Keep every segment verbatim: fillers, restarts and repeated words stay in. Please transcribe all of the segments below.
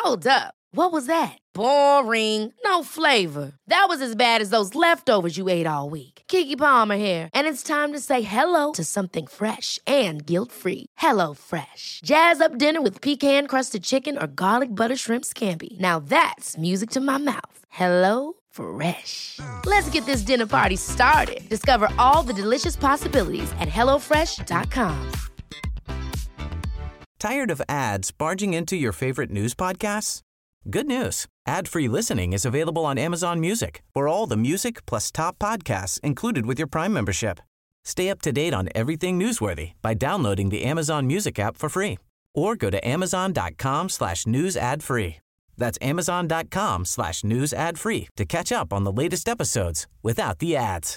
Hold up. What was that? Boring. No flavor. That was as bad as those leftovers you ate all week. Keke Palmer here, and it's time to say hello to something fresh and guilt-free. Hello Fresh. Jazz up dinner with pecan-crusted chicken or garlic butter shrimp scampi. Now that's music to my mouth. Hello Fresh. Let's get this dinner party started. Discover all the delicious possibilities at hello fresh dot com. Tired of ads barging into your favorite news podcasts? Good news. Ad-free listening is available on Amazon Music for all the music plus top podcasts included with your Prime membership. Stay up to date on everything newsworthy by downloading the Amazon Music app for free or go to amazon.com slash news ad free. That's amazon.com slash news ad free to catch up on the latest episodes without the ads.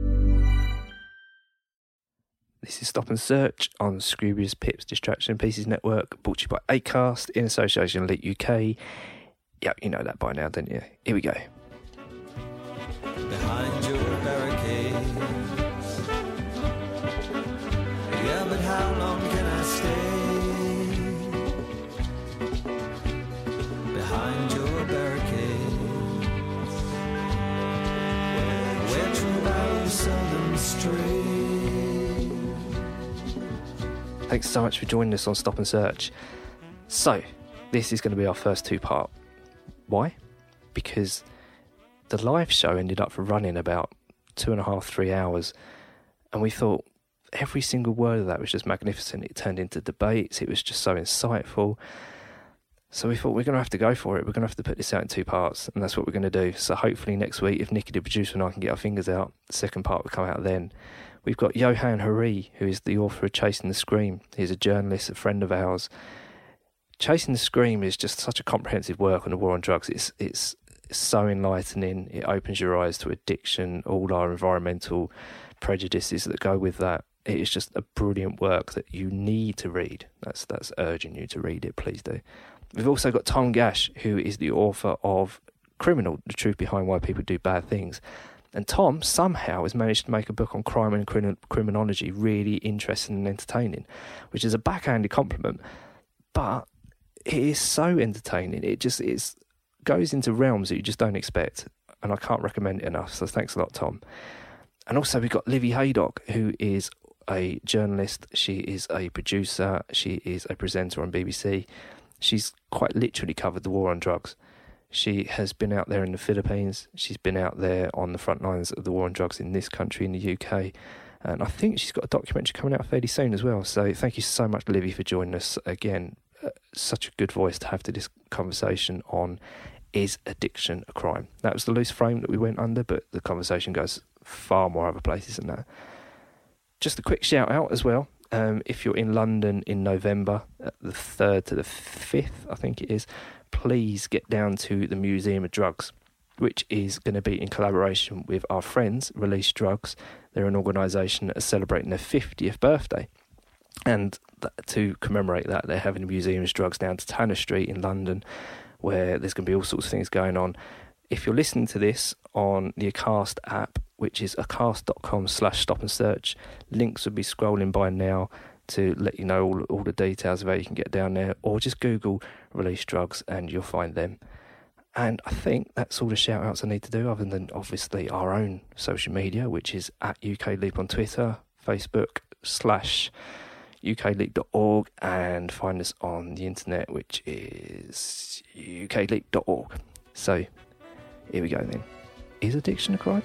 This is Stop and Search on Scroobius Pip's Distraction Pieces Network, brought to you by Acast in association with Elite U K. Yeah, you know that by now, don't you? Here we go. Behind your barricade. Yeah, but how long can I stay? Behind your barricade. Where true values seldom stray. Thanks so much for joining us on Stop and Search. So, this is going to be our first two-part. Why? Because the live show ended up running about two and a half, three hours, and we thought every single word of that was just magnificent. It turned into debates. It was just so insightful. So we thought we're going to have to go for it. We're going to have to put this out in two parts, and that's what we're going to do. So hopefully next week, if Nikki, the producer, and I can get our fingers out, the second part will come out then. We've got Johan Hari, who is the author of Chasing the Scream. He's a journalist, a friend of ours. Chasing the Scream is just such a comprehensive work on the war on drugs. It's it's so enlightening. It opens your eyes to addiction, all our environmental prejudices that go with that. It is just a brilliant work that you need to read. That's that's urging you to read it. Please do. We've also got Tom Gash, who is the author of Criminal: The Truth Behind Why People Do Bad Things. And Tom somehow has managed to make a book on crime and crim- criminology really interesting and entertaining, which is a backhanded compliment, but it is so entertaining. It just is goes into realms that you just don't expect, and I can't recommend it enough. So thanks a lot, Tom. And also we've got Livy Haydock, who is a journalist. She is a producer. She is a presenter on B B C. She's quite literally covered the war on drugs. She has been out there in the Philippines. She's been out there on the front lines of the war on drugs in this country, in the U K. And I think she's got a documentary coming out fairly soon as well. So thank you so much, Livy, for joining us again. Uh, such a good voice to have to this conversation on, is addiction a crime? That was the loose frame that we went under, but the conversation goes far more other places than that. Just a quick shout out as well. Um, if you're in London in November, uh, the third to the fifth, I think it is, please get down to the Museum of Drugs, which is going to be in collaboration with our friends, Release Drugs. They're an organisation that is celebrating their fiftieth birthday. And th- to commemorate that, they're having a Museum of Drugs down to Tanner Street in London, where there's going to be all sorts of things going on. If you're listening to this on the Acast app, which is acast.com slash stop and search, links will be scrolling by now to let you know all, all the details of how you can get down there, or just Google Release Drugs and you'll find them. And I think that's all the shout outs I need to do, other than obviously our own social media, which is at U K Leap on Twitter, Facebook, slash U K leap dot org, and find us on the internet, which is U K leap dot org. So here we go then. Is addiction a crime?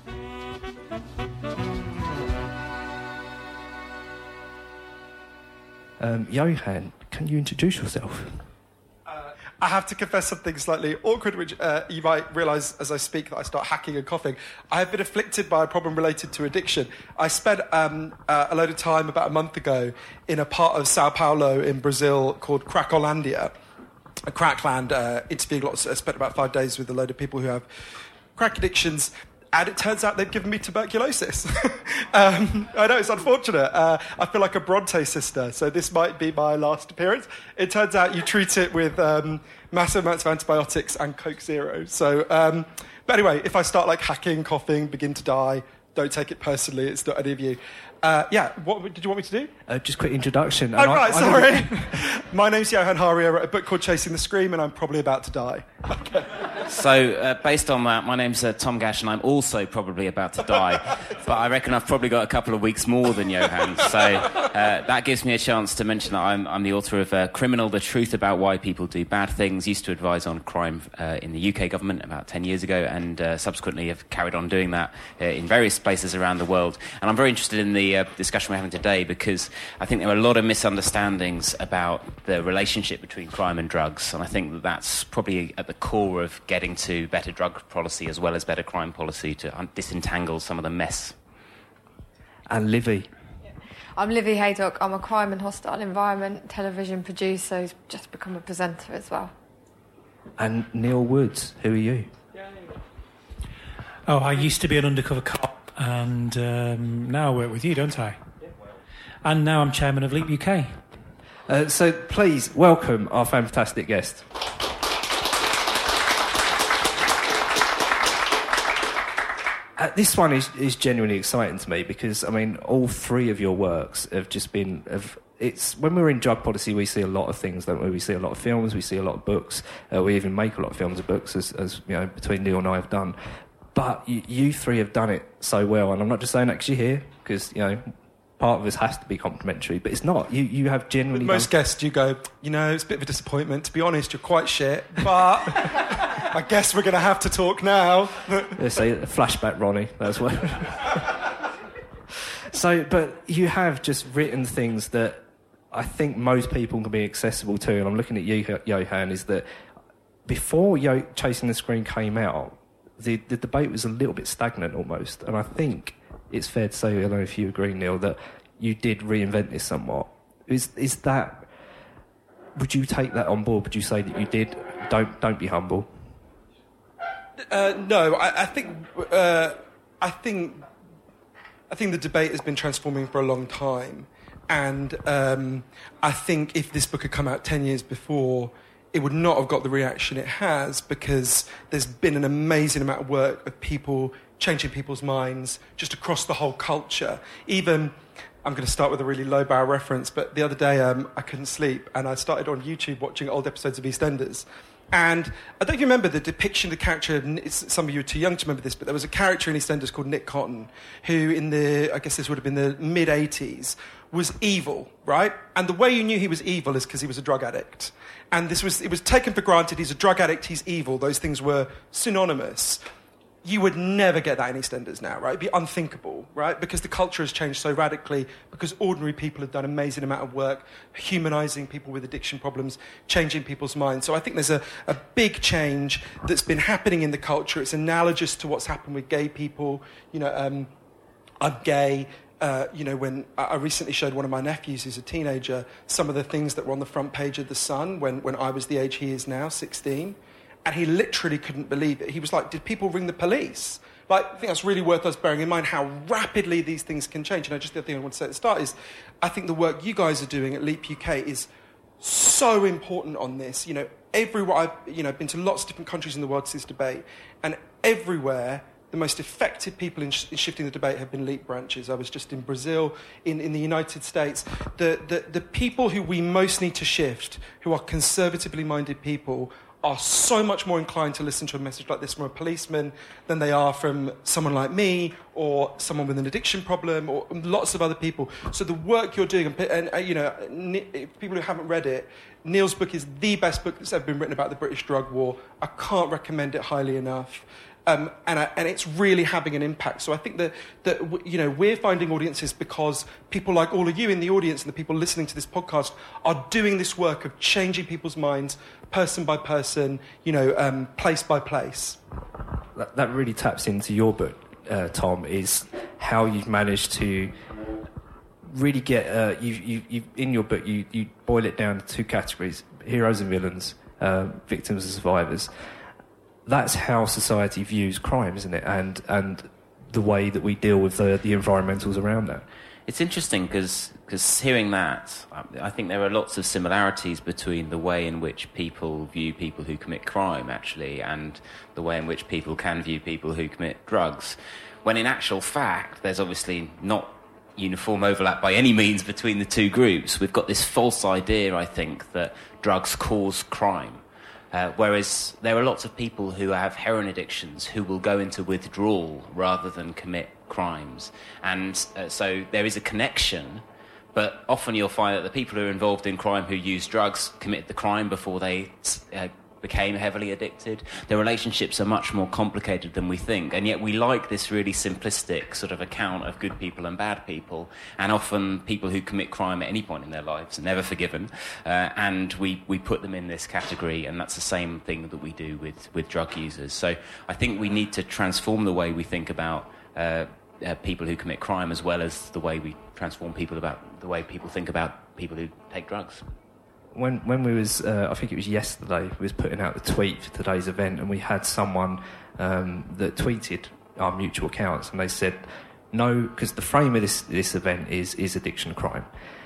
Um, Johan, can you introduce yourself? I have to confess something slightly awkward, which uh, you might realise as I speak that I start hacking and coughing. I have been afflicted by a problem related to addiction. I spent um, uh, a load of time about a month ago in a part of Sao Paulo in Brazil called Cracolândia, a crackland, uh, interviewing lots. I spent about five days with a load of people who have crack addictions. And it turns out they've given me tuberculosis. um, I know, it's unfortunate. Uh, I feel like a Bronte sister, so this might be my last appearance. It turns out you treat it with um, massive amounts of antibiotics and Coke Zero. So, um, but anyway, if I start like hacking, coughing, begin to die, don't take it personally, it's not any of you. Uh, yeah, what did you want me to do? Uh, just quick introduction. Oh, And I- right, I sorry. My name's Johan Hari. I wrote a book called Chasing the Scream, and I'm probably about to die. So, uh, based on that, my name's uh, Tom Gash, and I'm also probably about to die. But I reckon I've probably got a couple of weeks more than Johan. So uh, that gives me a chance to mention that I'm, I'm the author of uh, Criminal, The Truth About Why People Do Bad Things. Used to advise on crime uh, in the U K government about ten years ago, and uh, subsequently have carried on doing that uh, in various places around the world. And I'm very interested in the uh, discussion we're having today, because I think there are a lot of misunderstandings about the relationship between crime and drugs, and I think that that's probably at the core of getting to better drug policy as well as better crime policy to un- disentangle some of the mess. And Livy. I'm Livy Haydock. I'm a crime and hostile environment television producer who's just become a presenter as well. And Neil Woods, who are you? Oh, I used to be an undercover cop, and um, now I work with you, don't I? And now I'm chairman of Leap U K. Uh, so please welcome our fantastic guest. Uh, this one is, is genuinely exciting to me because, I mean, all three of your works have just been... Have, it's when we're in drug policy, we see a lot of things, don't we? We see a lot of films, we see a lot of books. Uh, we even make a lot of films and books, as, as you know, between Neil and I have done. But you, you three have done it so well, and I'm not just saying that because you're here, because, you know, part of us has to be complimentary, but it's not. You you have genuinely... With most done... guests, you go, you know, it's a bit of a disappointment. To be honest, you're quite shit, but I guess we're going to have to talk now. Let's say a flashback, Ronnie. That's what... So, but you have just written things that I think most people can be accessible to, and I'm looking at you, Johan, is that before Yo- Chasing the Scream came out, the, the debate was a little bit stagnant almost, and I think it's fair to say, I don't know if you agree, Neil, that you did reinvent this somewhat. Is is that... Would you take that on board? Would you say that you did? Don't don't be humble. Uh, no, I, I think... Uh, I think... I think the debate has been transforming for a long time. And um, I think if this book had come out ten years before, it would not have got the reaction it has, because there's been an amazing amount of work of people changing people's minds just across the whole culture. Even, I'm going to start with a really low-brow reference, but the other day um, I couldn't sleep, and I started on YouTube watching old episodes of EastEnders. And I don't know if you remember the depiction of the character, of, some of you are too young to remember this, but there was a character in EastEnders called Nick Cotton, who in the, I guess this would have been the mid-eighties, was evil, right? And the way you knew he was evil is because he was a drug addict. And this was, it was taken for granted, he's a drug addict, he's evil. Those things were synonymous. You would never get that in EastEnders now, right? It'd be unthinkable, right? Because the culture has changed so radically, because ordinary people have done an amazing amount of work humanising people with addiction problems, changing people's minds. So I think there's a, a big change that's been happening in the culture. It's analogous to what's happened with gay people. You know, um, I'm gay. Uh, you know, when I recently showed one of my nephews who's a teenager some of the things that were on the front page of The Sun when, when I was the age he is now, sixteen. And he literally couldn't believe it. He was like, did people ring the police? Like, I think that's really worth us bearing in mind how rapidly these things can change. And I just the other thing I want to say at the start is, I think the work you guys are doing at Leap U K is so important on this. You know, everywhere I've you know been to lots of different countries in the world to this debate, and everywhere the most effective people in, sh- in shifting the debate have been Leap branches. I was just in Brazil, in, in the United States. The, the the people who we most need to shift, who are conservatively minded people, are so much more inclined to listen to a message like this from a policeman than they are from someone like me or someone with an addiction problem or lots of other people. So the work you're doing, and, and uh, you know, people who haven't read it, Neil's book is the best book that's ever been written about the British drug war. I can't recommend it highly enough. Um, and, I, and it's really having an impact. So I think that, that you know, we're finding audiences because people like all of you in the audience and the people listening to this podcast are doing this work of changing people's minds, person by person, you know, um, place by place. That, that really taps into your book, uh, Tom, is how you've managed to really get... Uh, you, you, you, in your book, you, you boil it down to two categories, heroes and villains, uh, victims and survivors. That's how society views crime, isn't it? And and the way that we deal with the, the environmentals around that. It's interesting because hearing that, I think there are lots of similarities between the way in which people view people who commit crime, actually, and the way in which people can view people who commit drugs. When in actual fact, there's obviously not uniform overlap by any means between the two groups. We've got this false idea, I think, that drugs cause crime. Uh, whereas there are lots of people who have heroin addictions who will go into withdrawal rather than commit crimes. And uh, so there is a connection, but often you'll find that the people who are involved in crime who use drugs committed the crime before they uh, became heavily addicted. Their relationships are much more complicated than we think, and yet we like this really simplistic sort of account of good people and bad people, and often people who commit crime at any point in their lives are never forgiven, uh, and we, we put them in this category, and that's the same thing that we do with, with drug users. So I think we need to transform the way we think about uh, uh, people who commit crime, as well as the way we transform people about the way people think about people who take drugs. When when we was, uh, I think it was yesterday, we was putting out the tweet for today's event, and we had someone um, that tweeted our mutual accounts, and they said, no, because the frame of this, this event is, is addiction crime.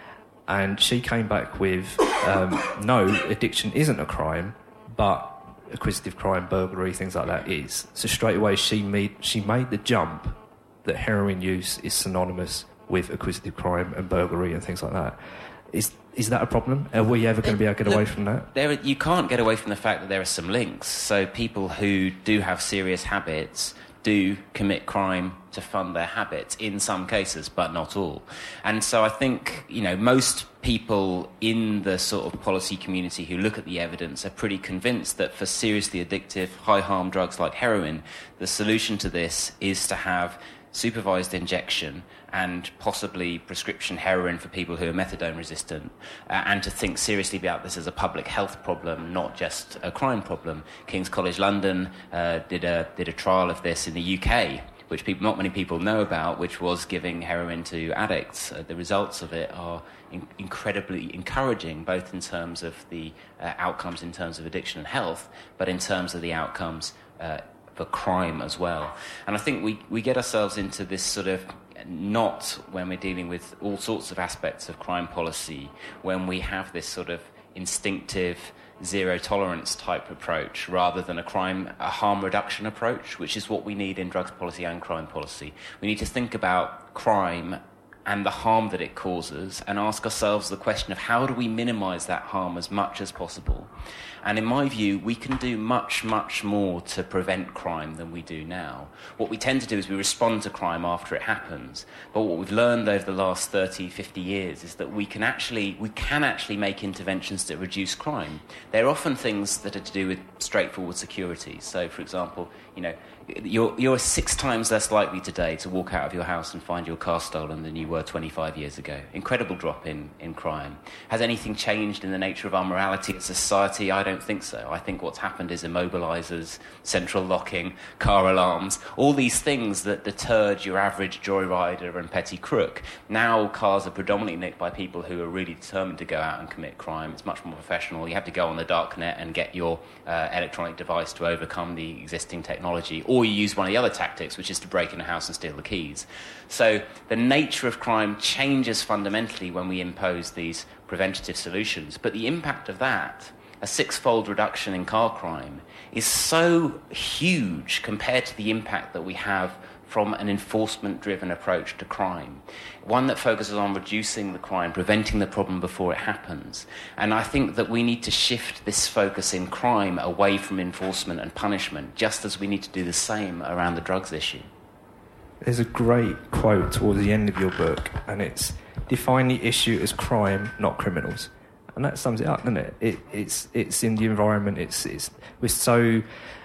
And she came back with, um, no, addiction isn't a crime, but acquisitive crime, burglary, things like that is. So straight away she made, she made the jump that heroin use is synonymous with acquisitive crime and burglary and things like that. Is is that a problem? Are we ever going to be able to get away from that? There, you can't get away from the fact that there are some links. So people who do have serious habits do commit crime to fund their habits in some cases, but not all. And so I think, you know, most people in the sort of policy community who look at the evidence are pretty convinced that for seriously addictive, high-harm drugs like heroin, the solution to this is to have supervised injection and possibly prescription heroin for people who are methadone resistant, uh, and to think seriously about this as a public health problem, not just a crime problem. King's College London uh, did a did a trial of this in the U K, which people, not many people know about, which was giving heroin to addicts. Uh, the results of it are in- incredibly encouraging, both in terms of the uh, outcomes in terms of addiction and health, but in terms of the outcomes uh, for crime as well. And I think we, we get ourselves into this sort of knot when we're dealing with all sorts of aspects of crime policy, when we have this sort of instinctive zero tolerance type approach rather than a crime, a harm reduction approach, which is what we need in drugs policy and crime policy. We need to think about crime and the harm that it causes and ask ourselves the question of how do we minimise that harm as much as possible. And in my view, we can do much, much more to prevent crime than we do now. What we tend to do is we respond to crime after it happens. But what we've learned over the last thirty, fifty years is that we can actually we can actually make interventions that reduce crime. They're often things that are to do with straightforward security. So, for example, you know, you're, you're six times less likely today to walk out of your house and find your car stolen than you were twenty-five years ago. Incredible drop in, in crime. Has anything changed in the nature of our morality as a society? I don't think so. I think what's happened is immobilisers, central locking, car alarms, all these things that deterred your average joyrider and petty crook. Now cars are predominantly nicked by people who are really determined to go out and commit crime. It's much more professional. You have to go on the darknet and get your uh, electronic device to overcome the existing technology, or you use one of the other tactics, which is to break in a house and steal the keys. So the nature of crime changes fundamentally when we impose these preventative solutions. But the impact of that, a six-fold reduction in car crime, is so huge compared to the impact that we have from an enforcement-driven approach to crime, one that focuses on reducing the crime, preventing the problem before it happens. And I think that we need to shift this focus in crime away from enforcement and punishment, just as we need to do the same around the drugs issue. There's a great quote towards the end of your book, and it's, define the issue as crime, not criminals. And that sums it up, doesn't it? it it's it's in the environment, it's, it's we're so...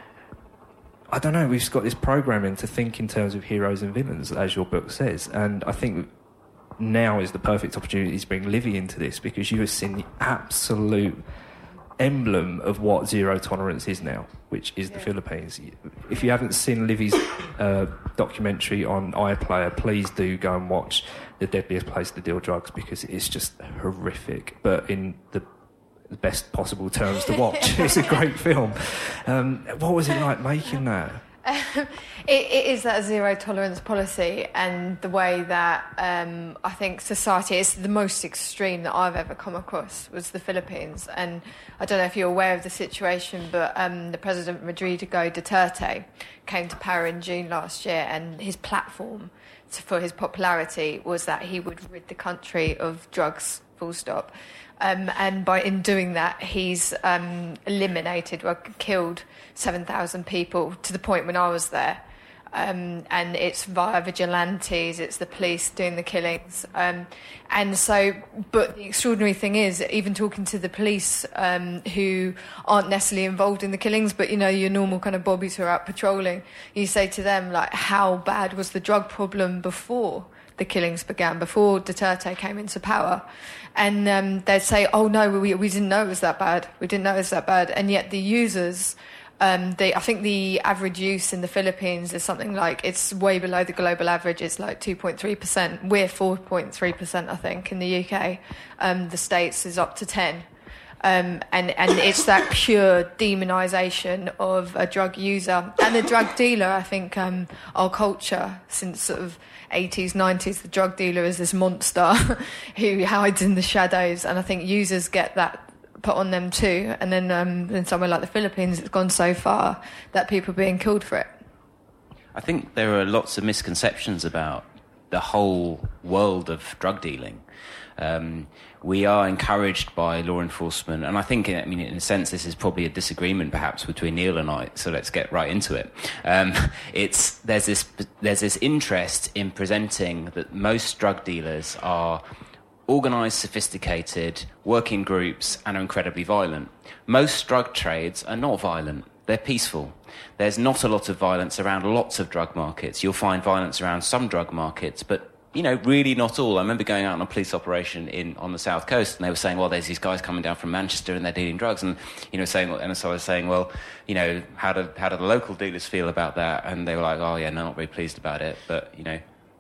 I don't know, we've just got this programming to think in terms of heroes and villains, as your book says. And I think now is the perfect opportunity to bring Livy into this, because you have seen the absolute emblem of what zero tolerance is now, which is the Philippines. If you haven't seen Livy's uh, documentary on iPlayer, please do go and watch The Deadliest Place to Deal Drugs, because it's just horrific, but in the the best possible terms to watch. It's a great film. Um, what was it like making that? Um, it, it is that zero tolerance policy, and the way that um, I think society is the most extreme that I've ever come across was the Philippines. And I don't know if you're aware of the situation, but um, the President Rodrigo Duterte came to power in June last year, and his platform for his popularity was that he would rid the country of drugs, full stop. Um, and by in doing that, he's um, eliminated or killed seven thousand people to the point when I was there. Um, and it's via vigilantes, it's the police doing the killings. Um, and so, but the extraordinary thing is, even talking to the police um, who aren't necessarily involved in the killings, but, you know, your normal kind of bobbies who are out patrolling, you say to them, like, how bad was the drug problem before the killings began, before Duterte came into power? And um, they'd say, oh, no, we, we didn't know it was that bad. We didn't know it was that bad. And yet the users... Um, they, I think the average use in the Philippines is something like, it's way below the global average. It's like two point three percent. We're four point three percent, I think, in the U K. Um, the States is up to ten. Um, and, and it's that pure demonisation of a drug user. And a drug dealer, I think um, our culture, since sort of eighties, nineties, the drug dealer is this monster who hides in the shadows. And I think users get that put on them too, and then um, in somewhere like the Philippines, it's gone so far that people are being killed for it. I think there are lots of misconceptions about the whole world of drug dealing. Um, we are encouraged by law enforcement, and I think, I mean, in a sense, this is probably a disagreement perhaps between Neil and I. So let's get right into it. Um, it's there's this there's this interest in presenting that most drug dealers are organised, sophisticated, working groups, and are incredibly violent. Most drug trades are not violent. They're peaceful. There's not a lot of violence around lots of drug markets. You'll find violence around some drug markets, but, you know, really not all. I remember going out on a police operation in on the south coast, and they were saying, well, there's these guys coming down from Manchester and they're dealing drugs. And, you know, saying, and so I was saying, well, you know, how do, how do the local dealers feel about that? And they were like, oh, yeah, no, not very pleased about it. But, you know,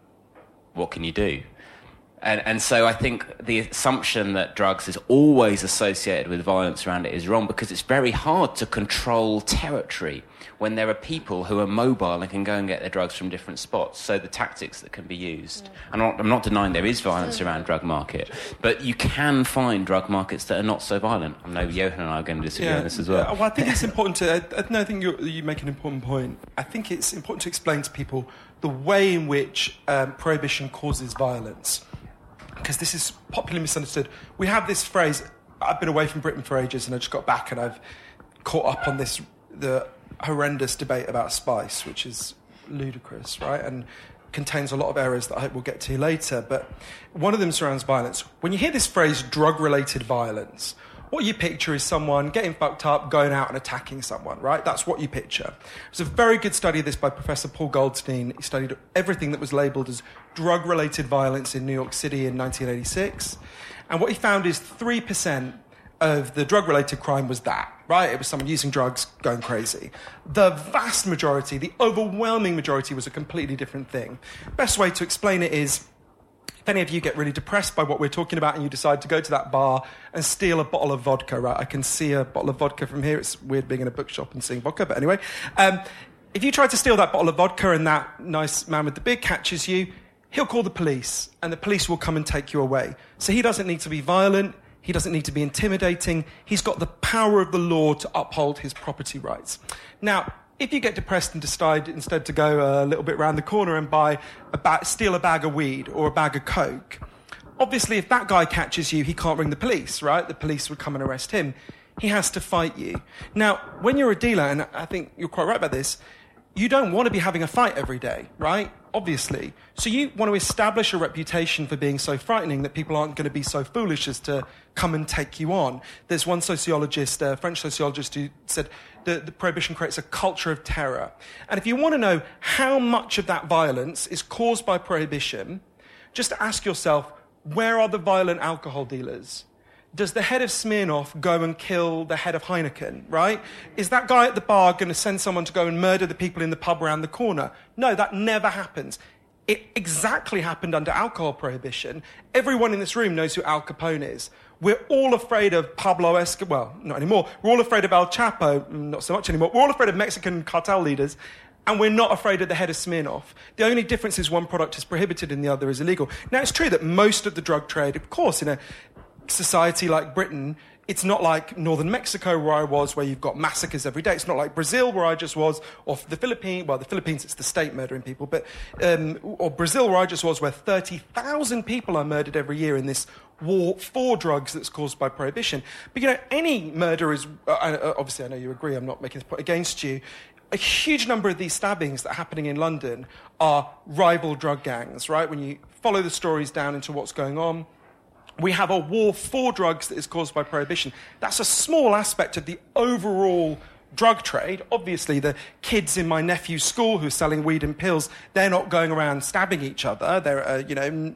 what can you do? And, and so I think the assumption that drugs is always associated with violence around it is wrong, because it's very hard to control territory when there are people who are mobile and can go and get their drugs from different spots. So the tactics that can be used. Yeah. I'm not, I'm not denying there is violence around drug market, but you can find drug markets that are not so violent. I know Johan and I are going to disagree yeah. on this as well. Yeah, well, I think it's important to... I, no, I think you you make an important point. I think it's important to explain to people the way in which um, prohibition causes violence, because this is popularly misunderstood. We have this phrase, I've been away from Britain for ages and I just got back and I've caught up on this, the horrendous debate about spice, which is ludicrous, right? And contains a lot of errors that I hope we'll get to later. But one of them surrounds violence. When you hear this phrase, drug-related violence, what you picture is someone getting fucked up, going out and attacking someone, right? That's what you picture. There's a very good study of this by Professor Paul Goldstein. He studied everything that was labelled as drug-related violence in New York City in nineteen eighty-six. And what he found is three percent of the drug-related crime was that, right? It was someone using drugs, going crazy. The vast majority, the overwhelming majority, was a completely different thing. Best way to explain it is, if any of you get really depressed by what we're talking about and you decide to go to that bar and steal a bottle of vodka, right? I can see a bottle of vodka from here. It's weird being in a bookshop and seeing vodka, but anyway. Um, if you try to steal that bottle of vodka and that nice man with the beard catches you, he'll call the police and the police will come and take you away. So he doesn't need to be violent. He doesn't need to be intimidating. He's got the power of the law to uphold his property rights. Now, if you get depressed and decide instead to go a little bit round the corner and buy a ba- steal a bag of weed or a bag of coke, obviously if that guy catches you, he can't ring the police, right? The police would come and arrest him. He has to fight you. Now, when you're a dealer, and I think you're quite right about this, you don't want to be having a fight every day, right? Obviously. So you want to establish a reputation for being so frightening that people aren't going to be so foolish as to come and take you on. There's one sociologist, a French sociologist, who said that the prohibition creates a culture of terror. And if you want to know how much of that violence is caused by prohibition, just ask yourself, where are the violent alcohol dealers? Does the head of Smirnoff go and kill the head of Heineken, right? Is that guy at the bar going to send someone to go and murder the people in the pub around the corner? No, that never happens. It exactly happened under alcohol prohibition. Everyone in this room knows who Al Capone is. We're all afraid of Pablo Escobar. Well, not anymore. We're all afraid of El Chapo. Not so much anymore. We're all afraid of Mexican cartel leaders. And we're not afraid of the head of Smirnoff. The only difference is one product is prohibited and the other is illegal. Now, it's true that most of the drug trade, of course, in a society like Britain, it's not like northern Mexico where I was, where you've got massacres every day. It's not like Brazil where I just was, or the Philippines. Well, the Philippines, it's the state murdering people. But um, or Brazil where I just was, where thirty thousand people are murdered every year in this war for drugs that's caused by prohibition. But, you know, any murder is... Uh, obviously, I know you agree, I'm not making this point against you. A huge number of these stabbings that are happening in London are rival drug gangs, right? When you follow the stories down into what's going on, we have a war for drugs that is caused by prohibition. That's a small aspect of the overall drug trade. Obviously, the kids in my nephew's school who are selling weed and pills, they're not going around stabbing each other. They're, uh, you know, in,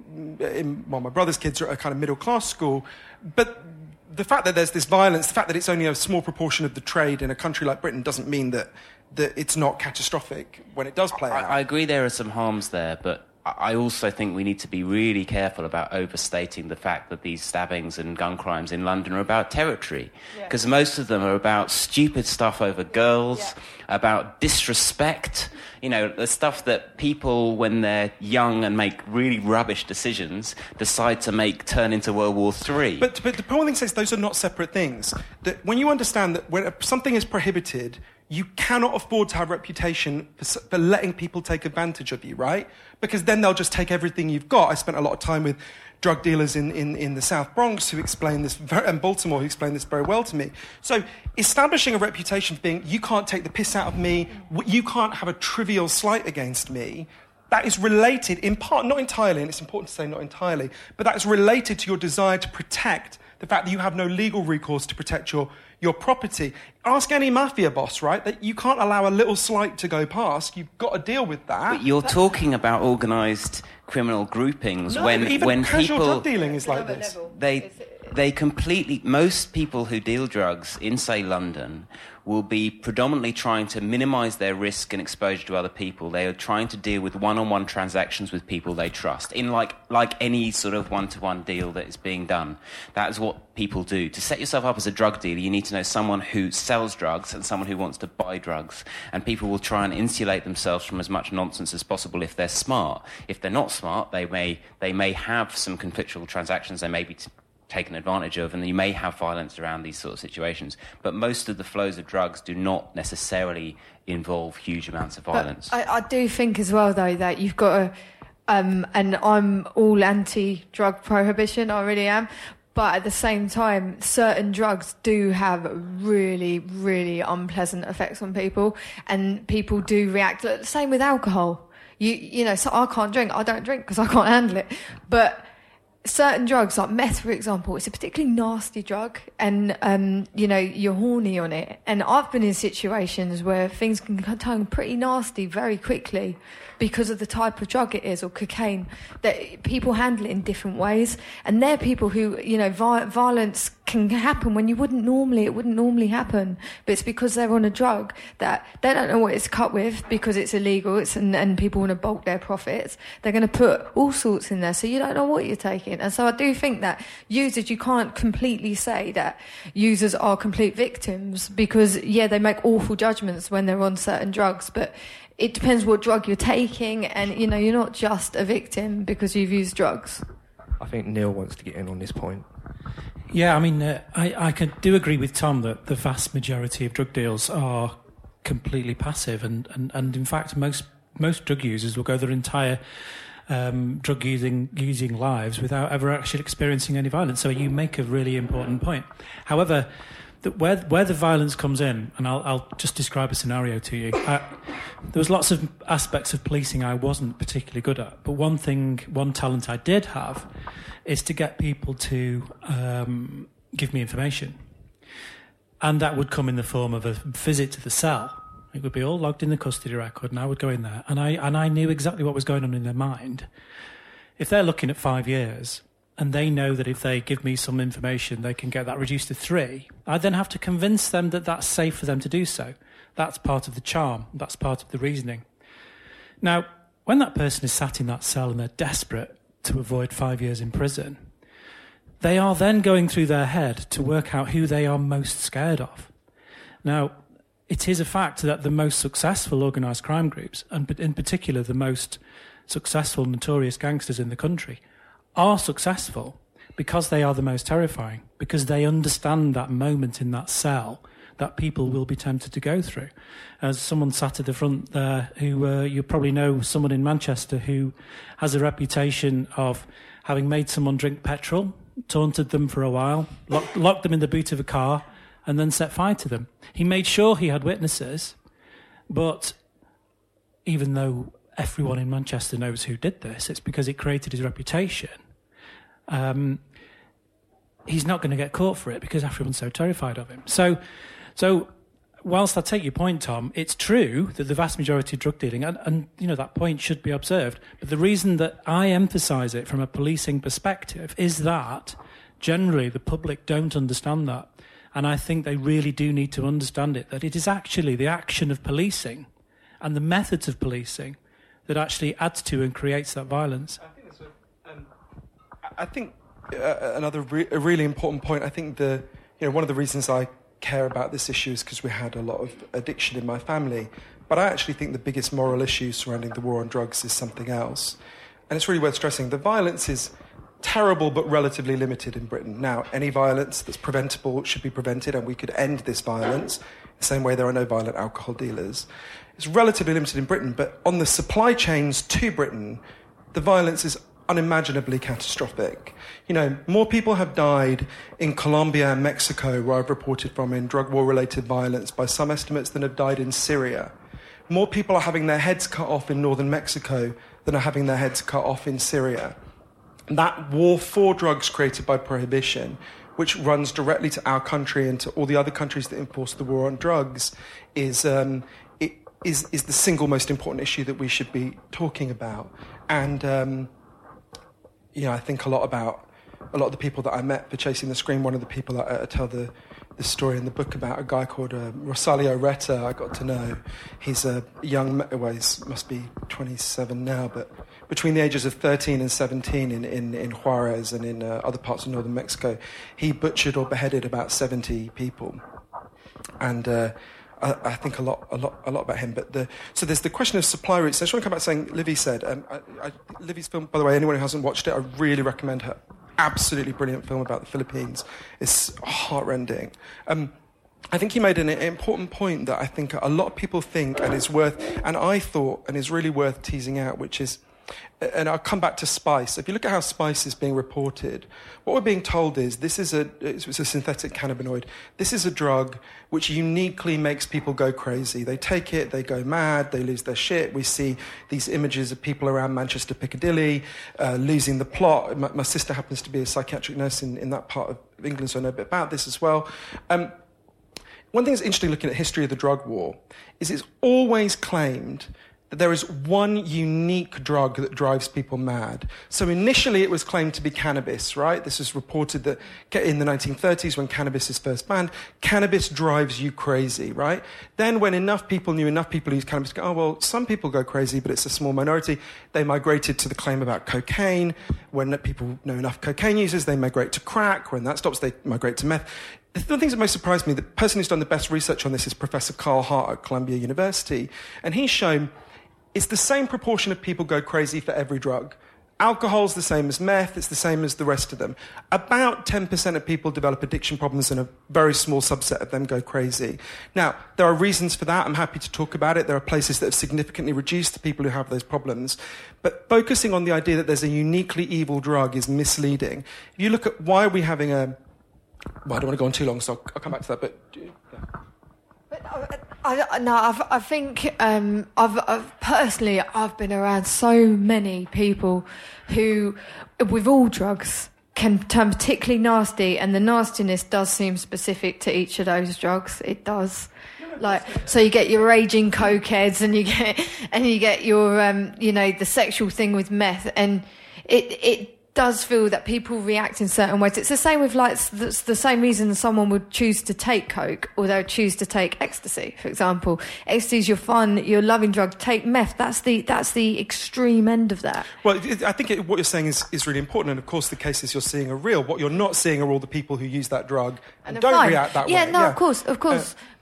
in, well, my brother's kids are at a kind of middle-class school. But the fact that there's this violence, the fact that it's only a small proportion of the trade in a country like Britain doesn't mean that, that it's not catastrophic when it does play out. I, I agree there are some harms there, but I also think we need to be really careful about overstating the fact that these stabbings and gun crimes in London are about territory. Because yeah. most of them are about stupid stuff over girls, yeah. about disrespect, you know, the stuff that people, when they're young and make really rubbish decisions, decide to make turn into World War Three. But, but the point thing says those are not separate things. That when you understand that when something is prohibited, you cannot afford to have a reputation for, for letting people take advantage of you, right? Because then they'll just take everything you've got. I spent a lot of time with drug dealers in, in, in the South Bronx who explained this, very, and Baltimore who explained this very well to me. So establishing a reputation for being, you can't take the piss out of me, you can't have a trivial slight against me, that is related, in part, not entirely, and it's important to say not entirely, but that is related to your desire to protect the fact that you have no legal recourse to protect your, your property. Ask any mafia boss, right, that you can't allow a little slight to go past. You've got to deal with that. But you're talking about organised criminal groupings no, when even when casual people drug dealing is like this. They they completely most people who deal drugs in, say, London will be predominantly trying to minimise their risk and exposure to other people. They are trying to deal with one-on-one transactions with people they trust, in like like any sort of one-to-one deal that is being done. That is what people do. To set yourself up as a drug dealer, you need to know someone who sells drugs and someone who wants to buy drugs. And people will try and insulate themselves from as much nonsense as possible if they're smart. If they're not smart, they may they may have some conflictual transactions. They may be T- taken advantage of, and you may have violence around these sort of situations. But most of the flows of drugs do not necessarily involve huge amounts of violence. But I, I do think as well, though, that you've got to, um, and I'm all anti-drug prohibition, I really am, but at the same time, certain drugs do have really, really unpleasant effects on people, and people do react. The same with alcohol. You, you know, so I can't drink, I don't drink because I can't handle it. But certain drugs, like meth, for example, it's a particularly nasty drug, and um, you know, you're horny on it. And I've been in situations where things can turn pretty nasty very quickly because of the type of drug it is, or cocaine, that people handle it in different ways. And they're people who, you know, vi- violence can happen when you wouldn't normally, it wouldn't normally happen. But it's because they're on a drug that they don't know what it's cut with because it's illegal, it's, and, and people want to bulk their profits. They're going to put all sorts in there, so you don't know what you're taking. And so I do think that users, you can't completely say that users are complete victims, because, yeah, they make awful judgments when they're on certain drugs, but it depends what drug you're taking, and, you know, you're not just a victim because you've used drugs. I think Neil wants to get in on this point. Yeah, I mean, uh, I, I can do agree with Tom that the vast majority of drug deals are completely passive, and, and, and in fact, most most drug users will go their entire um, drug using using lives without ever actually experiencing any violence. So you make a really important point. However, the, where where the violence comes in, and I'll, I'll just describe a scenario to you. I, there was lots of aspects of policing I wasn't particularly good at, but one thing, one talent I did have, is to get people to um, give me information. And that would come in the form of a visit to the cell. It would be all logged in the custody record, and I would go in there, and I and I knew exactly what was going on in their mind. If they're looking at five years, and they know that if they give me some information, they can get that reduced to three, I then have to convince them that that's safe for them to do so. That's part of the charm. That's part of the reasoning. Now, when that person is sat in that cell and they're desperate to avoid five years in prison, they are then going through their head to work out who they are most scared of. Now, it is a fact that the most successful organised crime groups, and in particular the most successful notorious gangsters in the country, are successful because they are the most terrifying, because they understand that moment in that cell that people will be tempted to go through. As someone sat at the front there who uh, you probably know, someone in Manchester who has a reputation of having made someone drink petrol, taunted them for a while, locked, locked them in the boot of a car, and then set fire to them. He made sure he had witnesses, but even though everyone in Manchester knows who did this, it's because it created his reputation. Um, he's not going to get caught for it because everyone's so terrified of him. So, so whilst I take your point, Tom, it's true that the vast majority of drug dealing, and, and you know that point should be observed, but the reason that I emphasise it from a policing perspective is that generally the public don't understand that. And I think they really do need to understand it, that it is actually the action of policing and the methods of policing that actually adds to and creates that violence. I think, that's a, um, I think uh, another re- a really important point, I think the you know one of the reasons I care about this issue is because we had a lot of addiction in my family, but I actually think the biggest moral issue surrounding the war on drugs is something else. And it's really worth stressing. The violence is terrible but relatively limited in Britain. Now, any violence that's preventable should be prevented, and we could end this violence the same way there are no violent alcohol dealers. It's relatively limited in Britain, but on the supply chains to Britain, the violence is unimaginably catastrophic. You know, more people have died in Colombia and Mexico, where I've reported from, in drug war-related violence by some estimates than have died in Syria. More people are having their heads cut off in northern Mexico than are having their heads cut off in Syria. That war for drugs created by prohibition, which runs directly to our country and to all the other countries that enforce the war on drugs, is um, it is is the single most important issue that we should be talking about. And um, you know, I think a lot about a lot of the people that I met for Chasing the Scream. One of the people that I, I tell the the story in the book about, a guy called uh, Rosalio Retta. I got to know. He's a young, well, he must be twenty-seven now, but between the ages of thirteen and seventeen in, in, in Juarez and in uh, other parts of northern Mexico, he butchered or beheaded about seventy people. And uh, I, I think a lot, a lot, a lot about him. But the, so there's the question of supply routes. So I just want to come back to saying, Livy said, um, I, I, Livy's film, by the way, anyone who hasn't watched it, I really recommend her. Absolutely brilliant film about the Philippines. It's heartrending. Um, I think he made an important point that I think a lot of people think and is worth, and I thought, and is really worth teasing out, which is, and I'll come back to spice. If you look at how spice is being reported, what we're being told is this is a it's a synthetic cannabinoid. This is a drug which uniquely makes people go crazy. They take it, they go mad, they lose their shit. We see these images of people around Manchester Piccadilly uh, losing the plot. My, my sister happens to be a psychiatric nurse in, in that part of England, so I know a bit about this as well. Um, one thing that's interesting looking at the history of the drug war is it's always claimed that there is one unique drug that drives people mad. So initially it was claimed to be cannabis, right? This is reported that in the nineteen thirties when cannabis is first banned, cannabis drives you crazy, right? Then when enough people knew enough people use cannabis, go, oh, well, some people go crazy, but it's a small minority. They migrated to the claim about cocaine. When people know enough cocaine users, they migrate to crack. When that stops, they migrate to meth. The things that most surprised me, the person who's done the best research on this is Professor Carl Hart at Columbia University, and he's shown it's the same proportion of people go crazy for every drug. Alcohol's the same as meth, it's the same as the rest of them. About ten percent of people develop addiction problems and a very small subset of them go crazy. Now, there are reasons for that. I'm happy to talk about it. There are places that have significantly reduced the people who have those problems. But focusing on the idea that there's a uniquely evil drug is misleading. If you look at why are we having a... Well, I don't want to go on too long, so I'll, I'll come back to that, but... Yeah. I, I, no, I've, I think um, I've, I've personally I've been around so many people who, with all drugs, can turn particularly nasty, and the nastiness does seem specific to each of those drugs. It does. Like, so you get your raging cokeheads, and you get and you get your um, you know, the sexual thing with meth, and it it. does feel that people react in certain ways. It's the same with, like, it's the same reason someone would choose to take coke or they would choose to take ecstasy, for example. Ecstasy is your fun, your loving drug. Take meth. That's the that's the extreme end of that. Well, I think it, what you're saying is, is really important, and of course the cases you're seeing are real. What you're not seeing are all the people who use that drug and, and don't fine. react that yeah, way. No, yeah, of course, of course. Uh,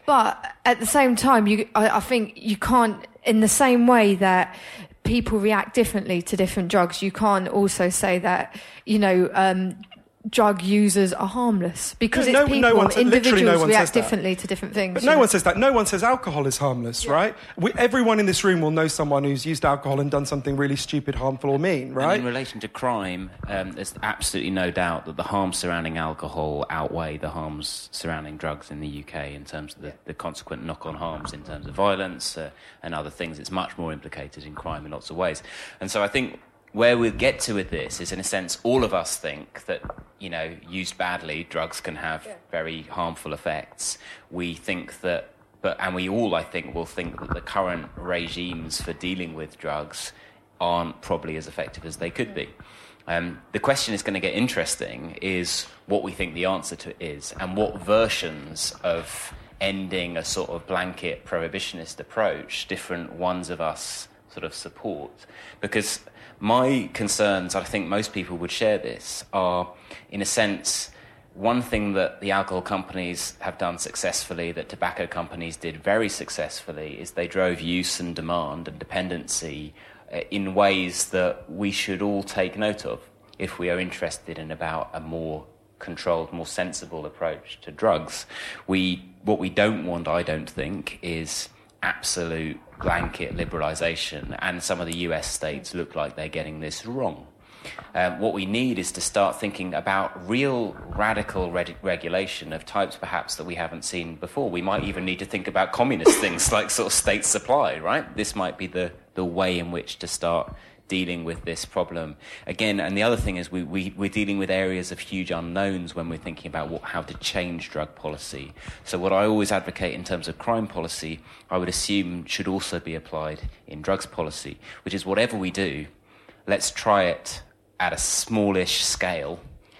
But at the same time, you, I, I think you can't, in the same way that people react differently to different drugs, you can't also say that, you know, um, drug users are harmless, because no, it's people, no one, individuals no one react says differently to different things. But no know? one says that. No one says alcohol is harmless, yeah. right? We, everyone in this room will know someone who's used alcohol and done something really stupid, harmful or mean, right? And in relation to crime, um, there's absolutely no doubt that the harms surrounding alcohol outweigh the harms surrounding drugs in the U K in terms of the, the consequent knock-on harms in terms of violence uh, and other things. It's much more implicated in crime in lots of ways. And so I think where we'll get to with this is, in a sense, all of us think that, you know, used badly, drugs can have yeah. very harmful effects. We think that, but and we all, I think, will think that the current regimes for dealing with drugs aren't probably as effective as they could be. Um, the question is going to get interesting is what we think the answer to it is, and what versions of ending a sort of blanket prohibitionist approach different ones of us sort of support. Because my concerns, I think most people would share this, are, in a sense, one thing that the alcohol companies have done successfully, that tobacco companies did very successfully, is they drove use and demand and dependency in ways that we should all take note of if we are interested in about a more controlled, more sensible approach to drugs. We, what we don't want, I don't think, is absolute blanket liberalisation, and some of the U S states look like they're getting this wrong. Um, what we need is to start thinking about real radical reg- regulation of types perhaps that we haven't seen before. We might even need to think about communist things like sort of state supply, right? This might be the, the way in which to start dealing with this problem. Again, and the other thing is we, we, we're dealing with areas of huge unknowns when we're thinking about what, how to change drug policy. So what I always advocate in terms of crime policy, I would assume should also be applied in drugs policy, which is whatever we do, let's try it at a smallish scale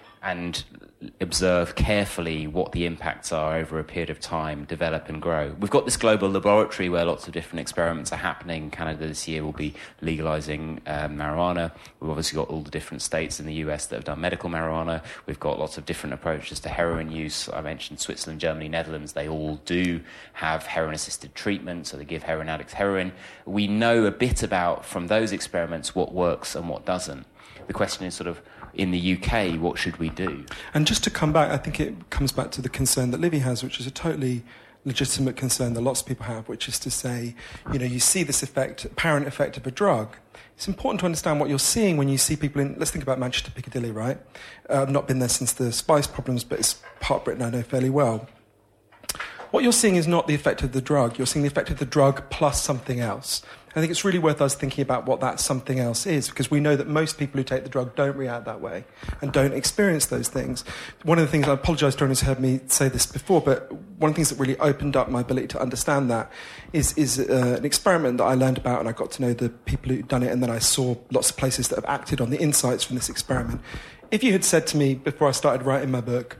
and observe carefully what the impacts are over a period of time, develop and grow. We've got this global laboratory where lots of different experiments are happening. Canada this year will be legalising um, marijuana. We've obviously got all the different states in the U S that have done medical marijuana. We've got lots of different approaches to heroin use. I mentioned Switzerland, Germany, Netherlands. They all do have heroin-assisted treatment, so they give heroin addicts heroin. We know a bit about, from those experiments, what works and what doesn't. The question is sort of, in the U K, what should we do? And just to come back, I think it comes back to the concern that Livy has, which is a totally legitimate concern that lots of people have, which is to say, you know, you see this effect, apparent effect of a drug. It's important to understand what you're seeing when you see people in, let's think about Manchester Piccadilly, right? Uh, I've not been there since the spice problems, but it's part of Britain I know fairly well. What you're seeing is not the effect of the drug. You're seeing the effect of the drug plus something else. I think it's really worth us thinking about what that something else is, because we know that most people who take the drug don't react that way and don't experience those things. One of the things, I apologise to anyone who's heard me say this before, but one of the things that really opened up my ability to understand that is, is uh, an experiment that I learned about, and I got to know the people who'd done it, and then I saw lots of places that have acted on the insights from this experiment. If you had said to me before I started writing my book,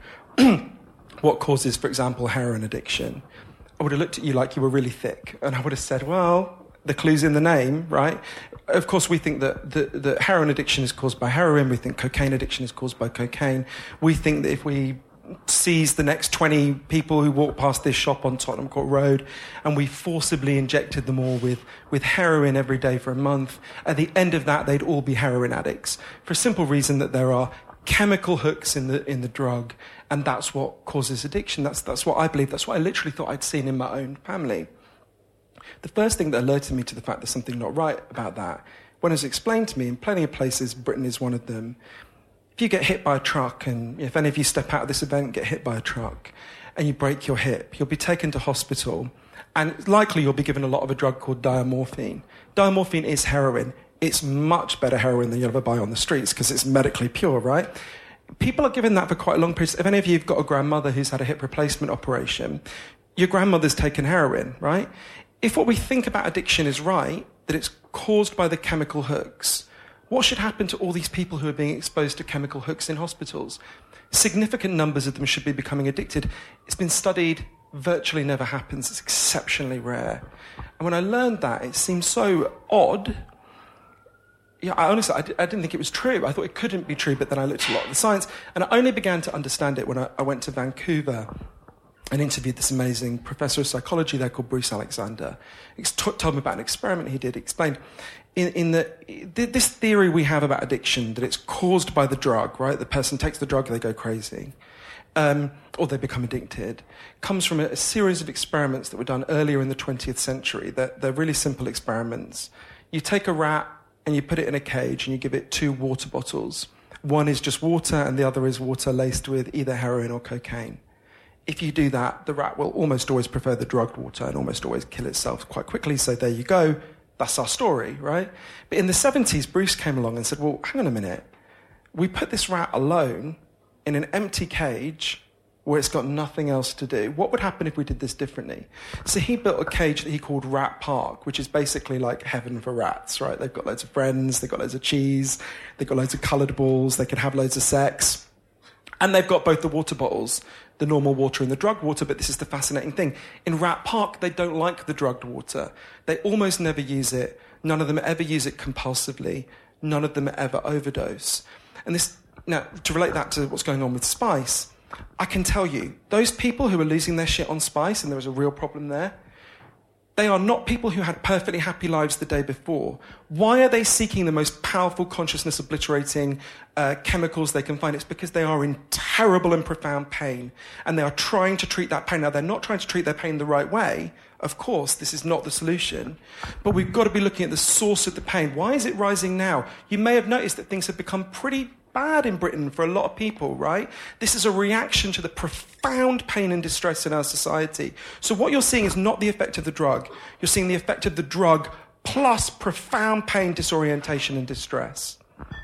what causes, for example, heroin addiction, I would have looked at you like you were really thick, and I would have said, well, the clue's in the name, right? Of course, we think that, that, that heroin addiction is caused by heroin. We think cocaine addiction is caused by cocaine. We think that if we seize the next twenty people who walk past this shop on Tottenham Court Road and we forcibly injected them all with, with heroin every day for a month, at the end of that, they'd all be heroin addicts, for a simple reason that there are chemical hooks in the in the drug, and that's what causes addiction. That's, that's what I believe. That's what I literally thought I'd seen in my own family. The first thing that alerted me to the fact there's something not right about that, when it was explained to me in plenty of places, Britain is one of them, if you get hit by a truck, and if any of you step out of this event and get hit by a truck, and you break your hip, you'll be taken to hospital, and likely you'll be given a lot of a drug called diamorphine. Diamorphine is heroin. It's much better heroin than you'll ever buy on the streets because it's medically pure, right? People are given that for quite a long period. If any of you have got a grandmother who's had a hip replacement operation, your grandmother's taken heroin, right? If what we think about addiction is right, that it's caused by the chemical hooks, what should happen to all these people who are being exposed to chemical hooks in hospitals? Significant numbers of them should be becoming addicted. It's been studied, virtually never happens. It's exceptionally rare. And when I learned that, it seemed so odd. Yeah, I honestly, I, d- I didn't think it was true. I thought it couldn't be true, but then I looked at a lot of the science, and I only began to understand it when I, I went to Vancouver. and interviewed this amazing professor of psychology there called Bruce Alexander. He t- told me about an experiment he did. He explained in, in the, this theory we have about addiction, that it's caused by the drug, right? The person takes the drug, they go crazy, um, or they become addicted, comes from a, a series of experiments that were done earlier in the twentieth century. They're, they're really simple experiments. You take a rat and you put it in a cage and you give it two water bottles. One is just water and the other is water laced with either heroin or cocaine. If you do that, the rat will almost always prefer the drugged water and almost always kill itself quite quickly. So there you go. That's our story, right? But in the seventies, Bruce came along and said, well, hang on a minute. We put this rat alone in an empty cage where it's got nothing else to do. What would happen if we did this differently? So he built a cage that he called Rat Park, which is basically like heaven for rats, right? They've got loads of friends, they've got loads of cheese, they've got loads of coloured balls, they can have loads of sex. And they've got both the water bottles, the normal water and the drugged water, but this is the fascinating thing. In Rat Park, they don't like the drugged water. They almost never use it. None of them ever use it compulsively. None of them ever overdose. And this, now, to relate that to what's going on with spice, I can tell you, those people who are losing their shit on spice, and there was a real problem there, they are not people who had perfectly happy lives the day before. Why are they seeking the most powerful consciousness obliterating uh, chemicals they can find? It's because they are in terrible and profound pain, and they are trying to treat that pain. Now, they're not trying to treat their pain the right way. Of course, this is not the solution, but we've got to be looking at the source of the pain. Why is it rising now? You may have noticed that things have become pretty bad in Britain for a lot of people, right? This is a reaction to the profound pain and distress in our society. So what you're seeing is not the effect of the drug. You're seeing the effect of the drug plus profound pain, disorientation and distress.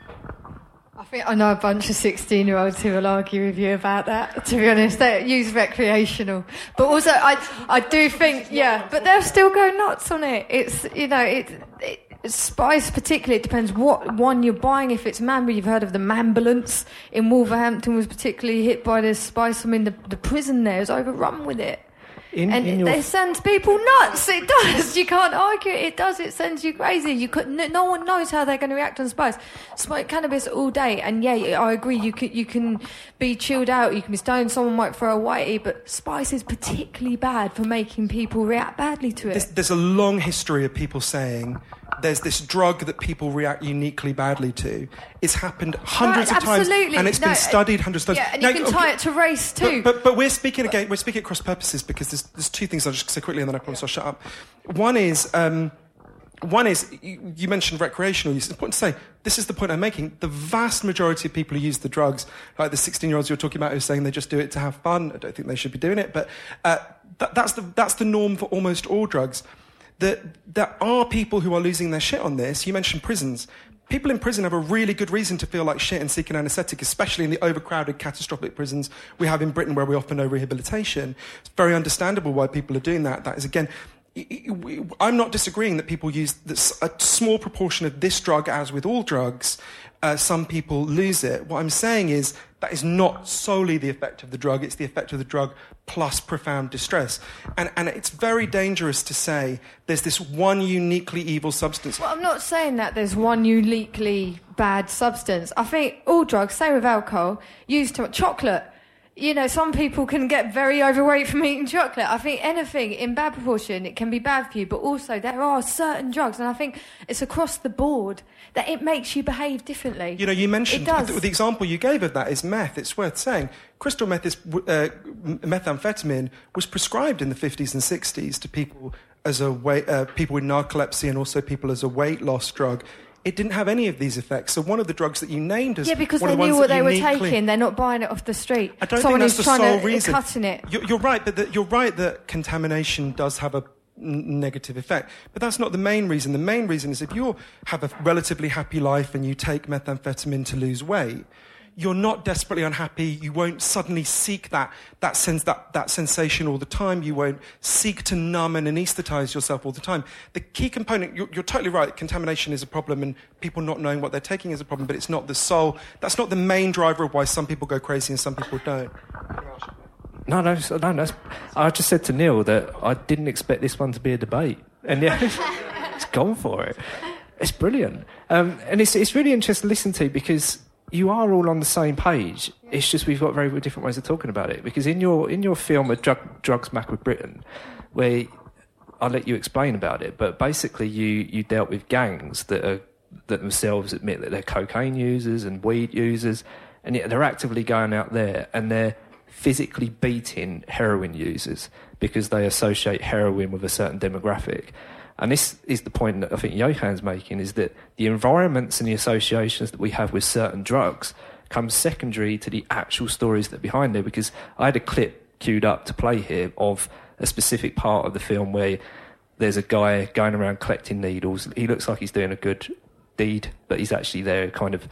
I think I know a bunch of sixteen-year-olds who will argue with you about that, to be honest. They use recreational. But also, I I do think, yeah, but they'll still go nuts on it. It's, you know, it... it spice particularly, it depends what one you're buying. If it's Manbury, you've heard of the Mambulance in Wolverhampton, was particularly hit by this spice. I mean, the, the prison there is overrun with it. In, and in it, your... it sends people nuts. It does. You can't argue it. It does. It sends you crazy. You could. No, no one knows how they're going to react on spice. Smoke cannabis all day, and yeah, I agree. You can you can be chilled out. You can be stoned. Someone might throw a whitey, but spice is particularly bad for making people react badly to it. There's, there's a long history of people saying there's this drug that people react uniquely badly to. It's happened hundreds right, of times, absolutely. and it's no, been studied hundreds of times. Yeah, and now, you can okay, tie it to race too. But, but, but we're speaking again. We're speaking at cross purposes because there's, there's two things I'll just say quickly, and then I promise I'll shut up. One is. Um, One is, you, you mentioned recreational use. It's important to say, this is the point I'm making. The vast majority of people who use the drugs, like the sixteen-year-olds you were talking about who are saying they just do it to have fun, I don't think they should be doing it, but uh, that, that's, the, that's the norm for almost all drugs. That there are people who are losing their shit on this. You mentioned prisons. People in prison have a really good reason to feel like shit and seek an anaesthetic, especially in the overcrowded, catastrophic prisons we have in Britain where we offer no rehabilitation. It's very understandable why people are doing that. That is, again... I'm not disagreeing that people use this, a small proportion of this drug, as with all drugs, uh, some people lose it. What I'm saying is that is not solely the effect of the drug, it's the effect of the drug plus profound distress. And, and it's very dangerous to say there's this one uniquely evil substance. Well, I'm not saying that there's one uniquely bad substance. I think all drugs, same with alcohol, used to chocolate. You know, some people can get very overweight from eating chocolate. I think anything in bad proportion, it can be bad for you, but also there are certain drugs, and I think it's across the board, that it makes you behave differently. You know, you mentioned, the, the example you gave of that is meth. It's worth saying. Crystal meth is, uh, methamphetamine was prescribed in the fifties and sixties to people as a weight, uh, people with narcolepsy and also people as a weight loss drug. It didn't have any of these effects. So one of the drugs that you named as yeah, because one they of the knew ones what that they were uniquely... taking. They're not buying it off the street. I don't Someone think that's who's the trying sole to, reason. Cutting it. You're, you're right, but the, you're right that contamination does have a n- negative effect. But that's not the main reason. The main reason is if you have a relatively happy life and you take methamphetamine to lose weight, you're not desperately unhappy. You won't suddenly seek that that sense that, that sensation all the time. You won't seek to numb and anaesthetize yourself all the time. The key component, you're, you're totally right, contamination is a problem and people not knowing what they're taking is a problem, but it's not the sole, that's not the main driver of why some people go crazy and some people don't. No, no, no, no. I just said to Neil that I didn't expect this one to be a debate. And yeah, it's gone for it. It's brilliant. Um, and it's, it's really interesting to listen to because you are all on the same page. It's just we've got very different ways of talking about it. Because in your in your film, A Drug, Drugs Map of Britain, where I'll let you explain about it, but basically you, you dealt with gangs that are that themselves admit that they're cocaine users and weed users, and yet they're actively going out there and they're physically beating heroin users because they associate heroin with a certain demographic. And this is the point that I think Johan's making, is that the environments and the associations that we have with certain drugs come secondary to the actual stories that are behind there. Because I had a clip queued up to play here of a specific part of the film where there's a guy going around collecting needles. He looks like he's doing a good deed, but he's actually there kind of...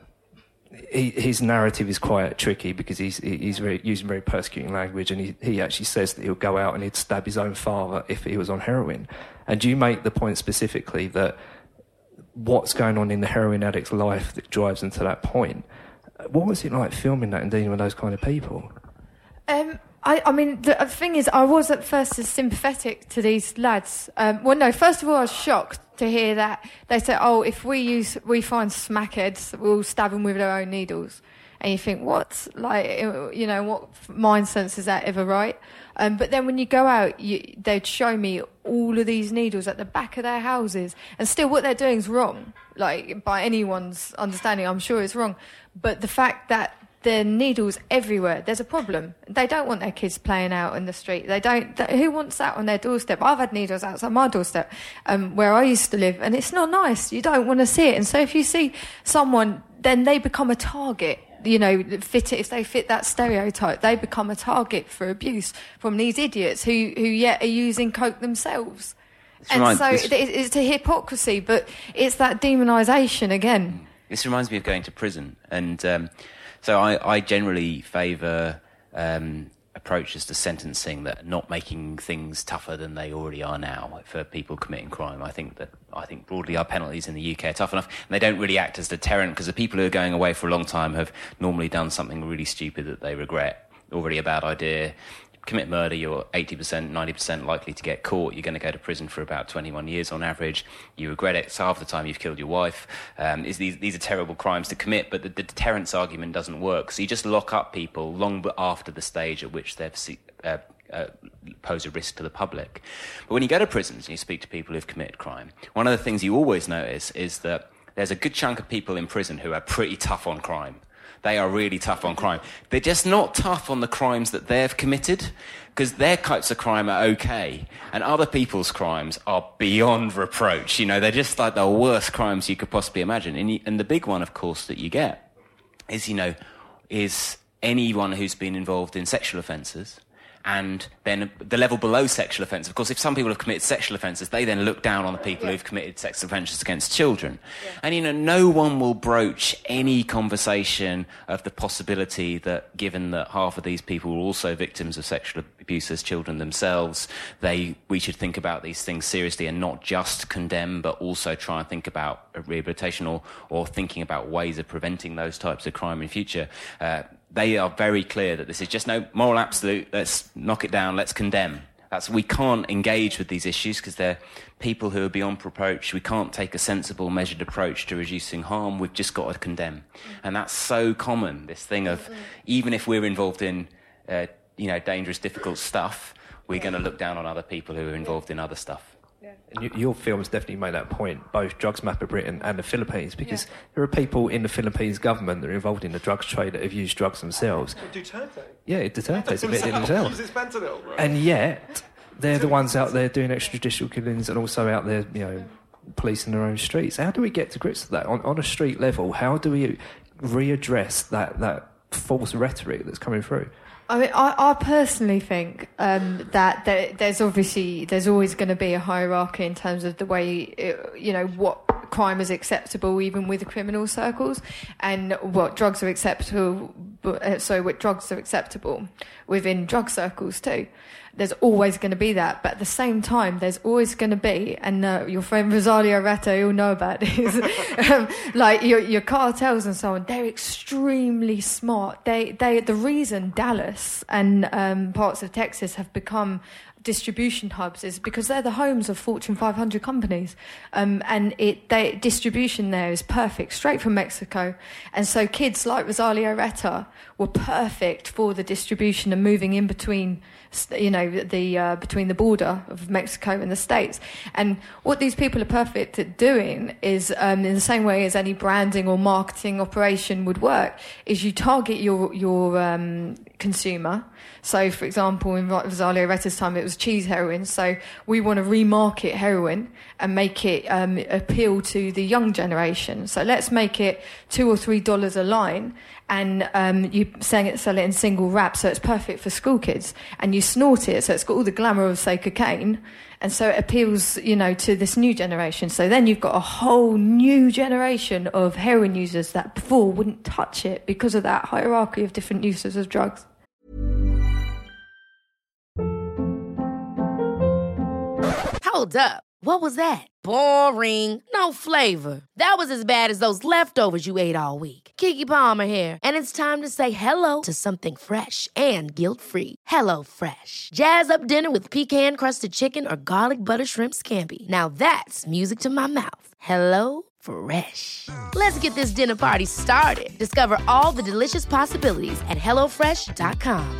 He, his narrative is quite tricky because he's he's very, using very persecuting language, and he, he actually says that he'll go out and he'd stab his own father if he was on heroin. And you make the point specifically that what's going on in the heroin addict's life that drives them to that point. What was it like filming that and dealing with those kind of people? Um, I, I mean, the thing is, I was at first sympathetic to these lads. Um, well, no, first of all, I was shocked to hear that they said, "Oh, if we use, we find smackheads, we'll stab them with their own needles." And you think, what? Like, you know, what mind sense is that ever right? Um, but then when you go out, you, they'd show me all of these needles at the back of their houses, and still, what they're doing is wrong. Like, by anyone's understanding, I'm sure it's wrong. But the fact that there are needles everywhere, there's a problem. They don't want their kids playing out in the street. They don't. They, who wants that on their doorstep? I've had needles outside my doorstep, um, where I used to live, and it's not nice. You don't want to see it. And so if you see someone, then they become a target. You know, fit it, if they fit that stereotype, they become a target for abuse from these idiots who, who yet are using coke themselves. This and reminds, so this, it, it's a hypocrisy, but it's that demonisation again. This reminds me of going to prison, and um, so I, I generally favour um, approaches to sentencing that are not making things tougher than they already are now for people committing crime. I think that I think broadly our penalties in the U K are tough enough, and they don't really act as deterrent because the people who are going away for a long time have normally done something really stupid that they regret. Already a bad idea. Commit murder, you're eighty percent, ninety percent likely to get caught. You're going to go to prison for about twenty-one years on average. You regret it. So half the time you've killed your wife. Um, is these, these are terrible crimes to commit, but the, the deterrence argument doesn't work. So you just lock up people long after the stage at which they've uh, uh, pose a risk to the public. But when you go to prisons and you speak to people who've committed crime, one of the things you always notice is that there's a good chunk of people in prison who are pretty tough on crime. They are really tough on crime. They're just not tough on the crimes that they've committed, because their types of crime are okay, and other people's crimes are beyond reproach. You know, they're just like the worst crimes you could possibly imagine. And, you, and the big one, of course, that you get is, you know, is anyone who's been involved in sexual offences. And then the level below sexual offence. Of course, if some people have committed sexual offences, they then look down on the people yeah. who've committed sexual offences against children. Yeah. And, you know, no one will broach any conversation of the possibility that, given that half of these people were also victims of sexual abuse as children themselves, they we should think about these things seriously and not just condemn, but also try and think about rehabilitation or, or thinking about ways of preventing those types of crime in future. Uh, They are very clear that this is just no moral absolute. Let's knock it down. Let's condemn. That's, we can't engage with these issues because they're people who are beyond reproach. We can't take a sensible, measured approach to reducing harm. We've just got to condemn. And that's so common, this thing of even if we're involved in, uh, you know, dangerous, difficult stuff, we're going to look down on other people who are involved in other stuff. And you, your films definitely made that point, both Drugs Map of Britain and the Philippines, because yeah. there are people in the Philippines government that are involved in the drugs trade that have used drugs themselves. Duterte? Yeah, Duterte's admitted themselves. It's fentanyl, right? And yet, they're the ones out there doing extrajudicial killings and also out there, you know, policing their own streets. How do we get to grips with that? On, on a street level, how do we readdress that, that false rhetoric that's coming through? I mean, I, I personally think um, that there, there's obviously there's always going to be a hierarchy in terms of the way it, you know what crime is acceptable, even with criminal circles, and what drugs are acceptable. Uh, so, what drugs are acceptable within drug circles too. there's always going to be that. But at the same time, there's always going to be, and uh, your friend Rosario Areta, you'll know about this, um, like your, your cartels and so on, they're extremely smart. They, they, the reason Dallas and um, parts of Texas have become distribution hubs is because they're the homes of Fortune five hundred companies, um, and it they, distribution there is perfect, straight from Mexico. And so kids like Rosario Areta were perfect for the distribution and moving in between, you know, the uh, between the border of Mexico and the States. And what these people are perfect at doing is, um, in the same way as any branding or marketing operation would work, is you target your your um, consumer. So, for example, in Rosario Areta's time, it was cheese heroin. So we want to remarket heroin and make it um, appeal to the young generation. So let's make it two or three dollars a line, and um, you sell it, sell it in single wrap, so it's perfect for school kids. And you snort it, so it's got all the glamour of, say, cocaine. And so it appeals, you know, to this new generation. So then you've got a whole new generation of heroin users that before wouldn't touch it because of that hierarchy of different uses of drugs. Hold up. What was that? Boring. No flavor. That was as bad as those leftovers you ate all week. Keke Palmer here, and it's time to say hello to something fresh and guilt-free. Hello Fresh. Jazz up dinner with pecan-crusted chicken or garlic butter shrimp scampi. Now that's music to my mouth. Hello Fresh. Let's get this dinner party started. Discover all the delicious possibilities at hello fresh dot com.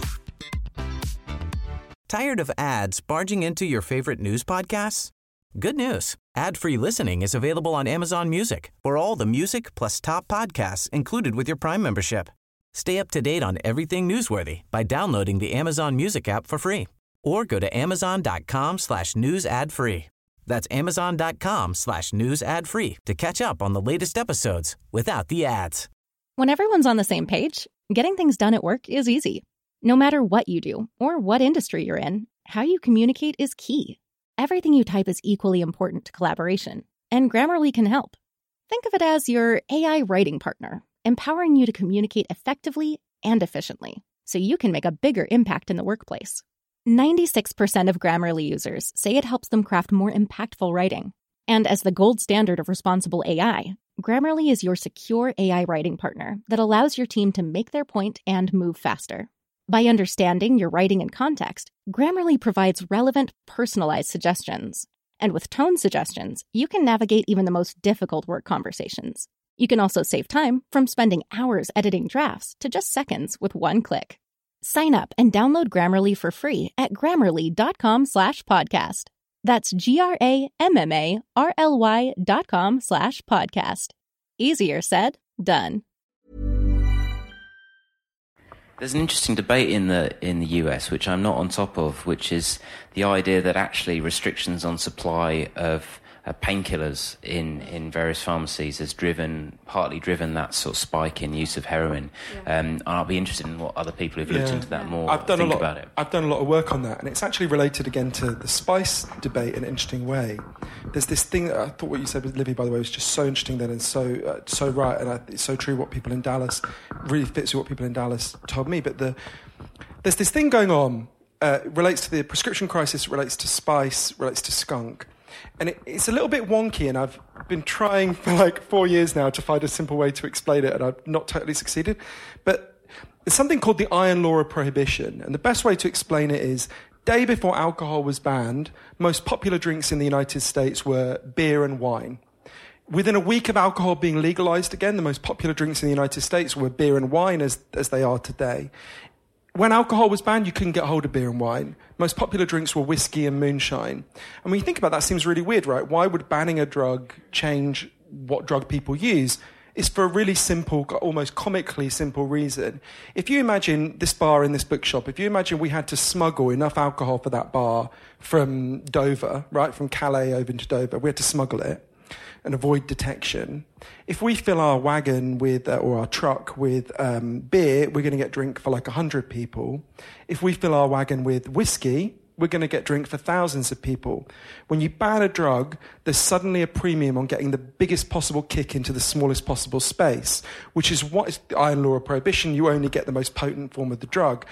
Tired of ads barging into your favorite news podcasts? Good news. Ad-free listening is available on Amazon Music for all the music plus top podcasts included with your Prime membership. Stay up to date on everything newsworthy by downloading the Amazon Music app for free or go to amazon.com slash news ad free. That's amazon.com slash news ad free to catch up on the latest episodes without the ads. When everyone's on the same page, getting things done at work is easy. No matter what you do or what industry you're in, how you communicate is key. Everything you type is equally important to collaboration, and Grammarly can help. Think of it as your A I writing partner, empowering you to communicate effectively and efficiently, so you can make a bigger impact in the workplace. ninety-six percent of Grammarly users say it helps them craft more impactful writing. And as the gold standard of responsible A I, Grammarly is your secure A I writing partner that allows your team to make their point and move faster. By understanding your writing and context, Grammarly provides relevant, personalized suggestions. And with tone suggestions, you can navigate even the most difficult work conversations. You can also save time from spending hours editing drafts to just seconds with one click. Sign up and download Grammarly for free at grammarly.com slash podcast. That's G-R-A-M-M-A-R-L-Y dot com slash podcast. Easier said, done. There's an interesting debate in the in the U S, which I'm not on top of, which is the idea that actually restrictions on supply of uh, painkillers in, in various pharmacies has driven, partly driven that sort of spike in use of heroin. Yeah. Um, and I'll be interested in what other people who've looked yeah. into that yeah. more I've done think a lot, about it. I've done a lot of work on that, and it's actually related again to the spice debate in an interesting way. There's this thing that I thought what you said with Livy, by the way, was just so interesting then and so uh, so right, and I, it's so true what people in Dallas, really fits with what people in Dallas told me. But the there's this thing going on, uh, relates to the prescription crisis, relates to spice, relates to skunk. And it, it's a little bit wonky, and I've been trying for like four years now to find a simple way to explain it, and I've not totally succeeded. But there's something called the iron law of prohibition, and the best way to explain it is, day before alcohol was banned, most popular drinks in the United States were beer and wine. Within a week of alcohol being legalized again, the most popular drinks in the United States were beer and wine as, as they are today. When alcohol was banned, you couldn't get hold of beer and wine. Most popular drinks were whiskey and moonshine. And when you think about that, it seems really weird, right? Why would banning a drug change what drug people use? It's for a really simple, almost comically simple reason. If you imagine this bar in this bookshop, if you imagine we had to smuggle enough alcohol for that bar from Dover, right, from Calais over to Dover, we had to smuggle it and avoid detection. If we fill our wagon with, uh, or our truck with um, beer, we're going to get drink for like one hundred people. If we fill our wagon with whiskey, we're going to get drink for thousands of people. When you ban a drug, there's suddenly a premium on getting the biggest possible kick into the smallest possible space, which is what is the iron law of prohibition. You only get the most potent form of the drug.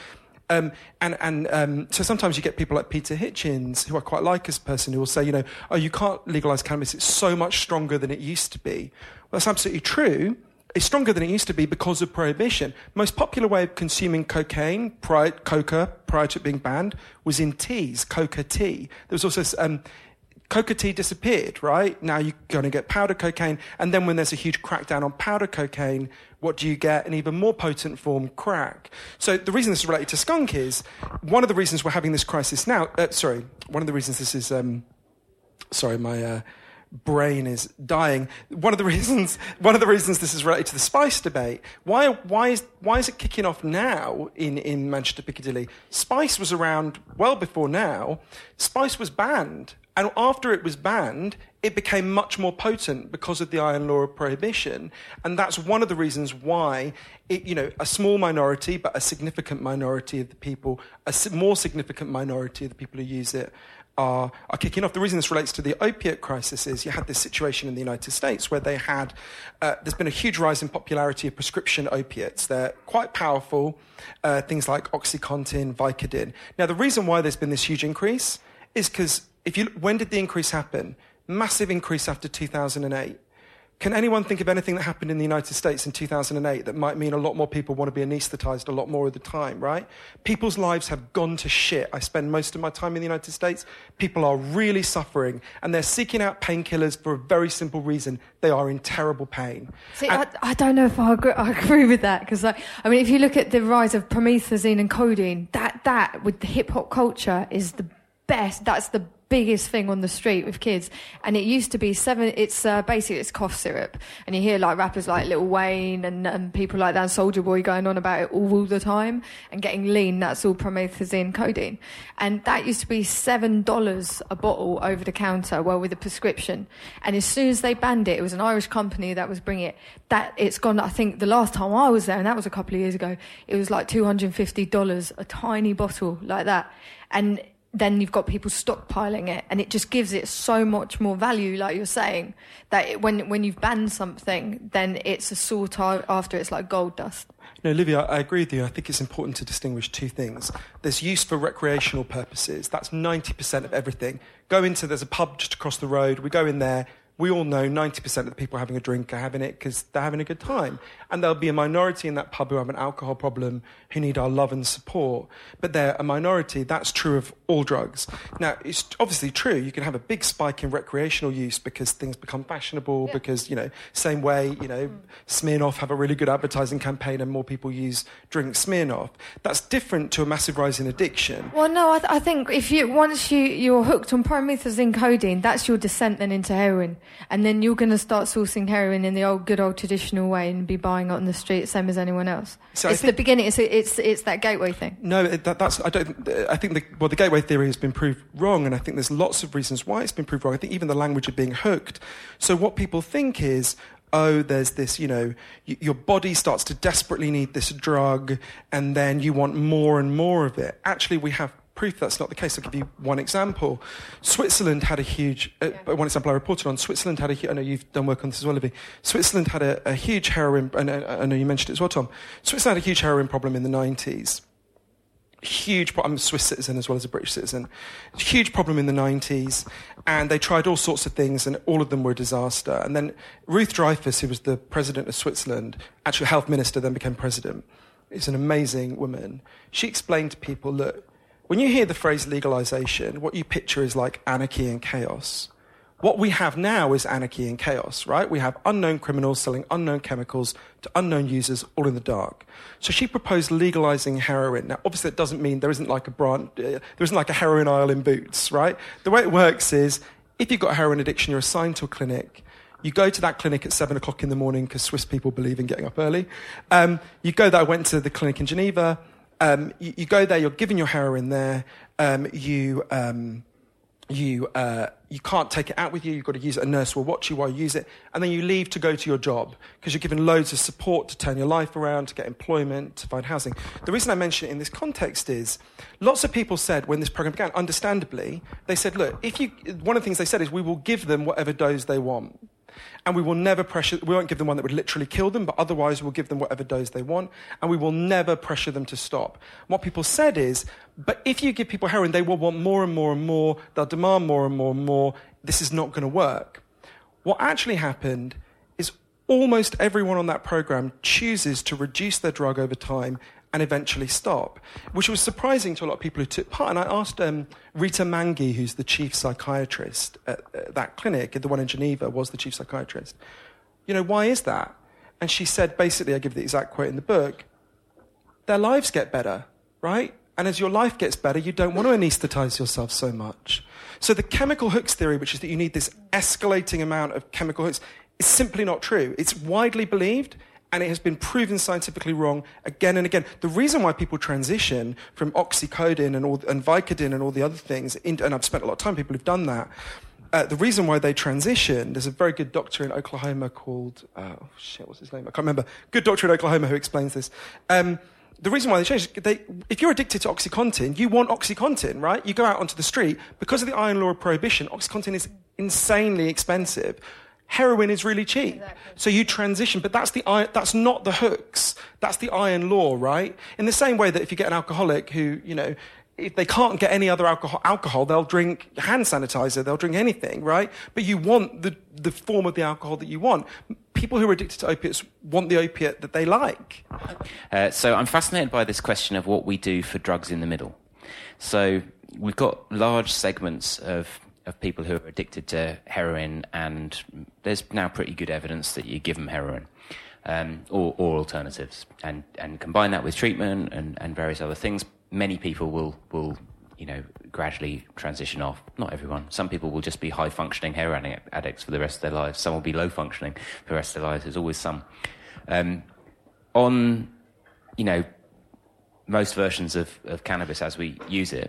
Um, and and um, so sometimes you get people like Peter Hitchens, who I quite like as a person, who will say, you know, oh, you can't legalise cannabis, it's so much stronger than it used to be. Well, that's absolutely true. It's stronger than it used to be because of prohibition. Most popular way of consuming cocaine, prior, coca, prior to it being banned, was in teas, coca tea. There was also... Um, Coca tea disappeared, right? Now you're going to get powder cocaine. And then when there's a huge crackdown on powder cocaine, what do you get? An even more potent form, crack. So the reason this is related to skunk is, one of the reasons we're having this crisis now... Uh, sorry, one of the reasons this is... Um, sorry, my... Uh, brain is dying. One of the reasons, one of the reasons this is related to the spice debate. Why, why is, why is it kicking off now in, in Manchester Piccadilly? Spice was around well before now. Spice was banned, and after it was banned, it became much more potent because of the iron law of prohibition, and that's one of the reasons why it, you know, a small minority, but a significant minority of the people, a more significant minority of the people who use it. Are, are kicking off. The reason this relates to the opiate crisis is you had this situation in the United States where they had, uh, there's been a huge rise in popularity of prescription opiates. They're quite powerful, uh, things like OxyContin, Vicodin. Now, the reason why there's been this huge increase is because, if you, when did the increase happen? Massive increase after two thousand eight. Can anyone think of anything that happened in the United States in two thousand eight that might mean a lot more people want to be anaesthetised a lot more of the time, right? People's lives have gone to shit. I spend most of my time in the United States. People are really suffering, and they're seeking out painkillers for a very simple reason. They are in terrible pain. See, and- I, I don't know if I agree, I agree with that, because, like, I mean, if you look at the rise of promethazine and codeine, that, that with the hip-hop culture is the best. That's the biggest thing on the street with kids, and it used to be seven. It's uh, basically it's cough syrup, and you hear like rappers like Lil Wayne and, and people like that, Soulja Boy, going on about it all, all the time and getting lean. That's all promethazine, codeine, and that used to be seven dollars a bottle over the counter, well, with a prescription. And as soon as they banned it, it was an Irish company that was bringing it. That it's gone. I think the last time I was there, and that was a couple of years ago, it was like two hundred fifty dollars a tiny bottle like that, and then you've got people stockpiling it, and it just gives it so much more value, like you're saying, that it, when when you've banned something, then it's a sought after. It's like gold dust. No, Olivia, I agree with you. I think it's important to distinguish two things. There's use for recreational purposes. That's ninety percent of everything. Go into, there's a pub just across the road. We go in there. We all know ninety percent of the people having a drink are having it because they're having a good time. And there'll be a minority in that pub who have an alcohol problem, who need our love and support. But they're a minority. That's true of all drugs. Now, it's obviously true. You can have a big spike in recreational use because things become fashionable, yeah. because, you know, same way, you know, mm. Smirnoff have a really good advertising campaign and more people use drink Smirnoff. That's different to a massive rise in addiction. Well, no, I, th- I think if you once you, you're hooked on promethazine, codeine, that's your descent then into heroin. And then you're going to start sourcing heroin in the old, good old traditional way and be buying it on the street, same as anyone else. So it's the beginning. It's it's it's that gateway thing. No, that, that's I don't. I think the well, the gateway theory has been proved wrong, and I think there's lots of reasons why it's been proved wrong. I think even the language of being hooked. So what people think is, oh, there's this, you know, y- your body starts to desperately need this drug, and then you want more and more of it. Actually, we have proof that's not the case. I'll give you one example. Switzerland had a huge, uh, yeah. one example I reported on, Switzerland had a, I know you've done work on this as well, Livy. Switzerland had a, a huge heroin, and I, I know you mentioned it as well, Tom. Switzerland had a huge heroin problem in the nineties. Huge problem. I'm a Swiss citizen as well as a British citizen. Huge problem in the nineties, and they tried all sorts of things, and all of them were a disaster. And then Ruth Dreifuss, who was the president of Switzerland, actually health minister, then became president. Is an amazing woman. She explained to people, look, when you hear the phrase legalization, what you picture is like anarchy and chaos. What we have now is anarchy and chaos, right? We have unknown criminals selling unknown chemicals to unknown users, all in the dark. So she proposed legalizing heroin. Now, obviously, that doesn't mean there isn't like a brand, uh, there isn't like a heroin aisle in Boots, right? The way it works is, if you've got a heroin addiction, you're assigned to a clinic. You go to that clinic at seven o'clock in the morning because Swiss people believe in getting up early. Um, you go there. I went to the clinic in Geneva. Um, you, you go there, you're given your heroin there, um, you um, you uh, you can't take it out with you, you've got to use it, a nurse will watch you while you use it, and then you leave to go to your job, because you're given loads of support to turn your life around, to get employment, to find housing. The reason I mention it in this context is, lots of people said when this program began, understandably, they said, look, if you, one of the things they said is, we will give them whatever dose they want. And we will never pressure, we won't give them one that would literally kill them, but otherwise we'll give them whatever dose they want, and we will never pressure them to stop. What people said is, but if you give people heroin, they will want more and more and more, they'll demand more and more and more, this is not going to work. What actually happened is almost everyone on that program chooses to reduce their drug over time and eventually stop, which was surprising to a lot of people who took part. And I asked um, Rita Mangi, who's the chief psychiatrist at, at that clinic, the one in Geneva, was the chief psychiatrist, you know, why is that? And she said, basically, I give the exact quote in the book, their lives get better, right? And as your life gets better, you don't want to anaesthetize yourself so much. So the chemical hooks theory, which is that you need this escalating amount of chemical hooks, is simply not true. It's widely believed, and it has been proven scientifically wrong again and again. The reason why people transition from oxycodone and, all, and Vicodin and all the other things, into, and I've spent a lot of time with people who've done that, uh, the reason why they transition, there's a very good doctor in Oklahoma called, uh, oh shit, what's his name? I can't remember. Good doctor in Oklahoma who explains this. Um, the reason why they change, they, if you're addicted to OxyContin, you want OxyContin, right? You go out onto the street, because of the iron law of prohibition, OxyContin is insanely expensive. Heroin is really cheap. Exactly. So you transition, but that's the iron, that's not the hooks. That's the iron law, right? In the same way that if you get an alcoholic who, you know, if they can't get any other alcohol, alcohol, they'll drink hand sanitizer, they'll drink anything, right? But you want the, the form of the alcohol that you want. People who are addicted to opiates want the opiate that they like. Uh, so I'm fascinated by this question of what we do for drugs in the middle. So we've got large segments of of people who are addicted to heroin, and there's now pretty good evidence that you give them heroin um, or, or alternatives, and, and combine that with treatment and, and various other things. Many people will, will, you know, gradually transition off. Not everyone. Some people will just be high-functioning heroin addicts for the rest of their lives. Some will be low-functioning for the rest of their lives. There's always some. Um, on, you know, most versions of, of cannabis as we use it,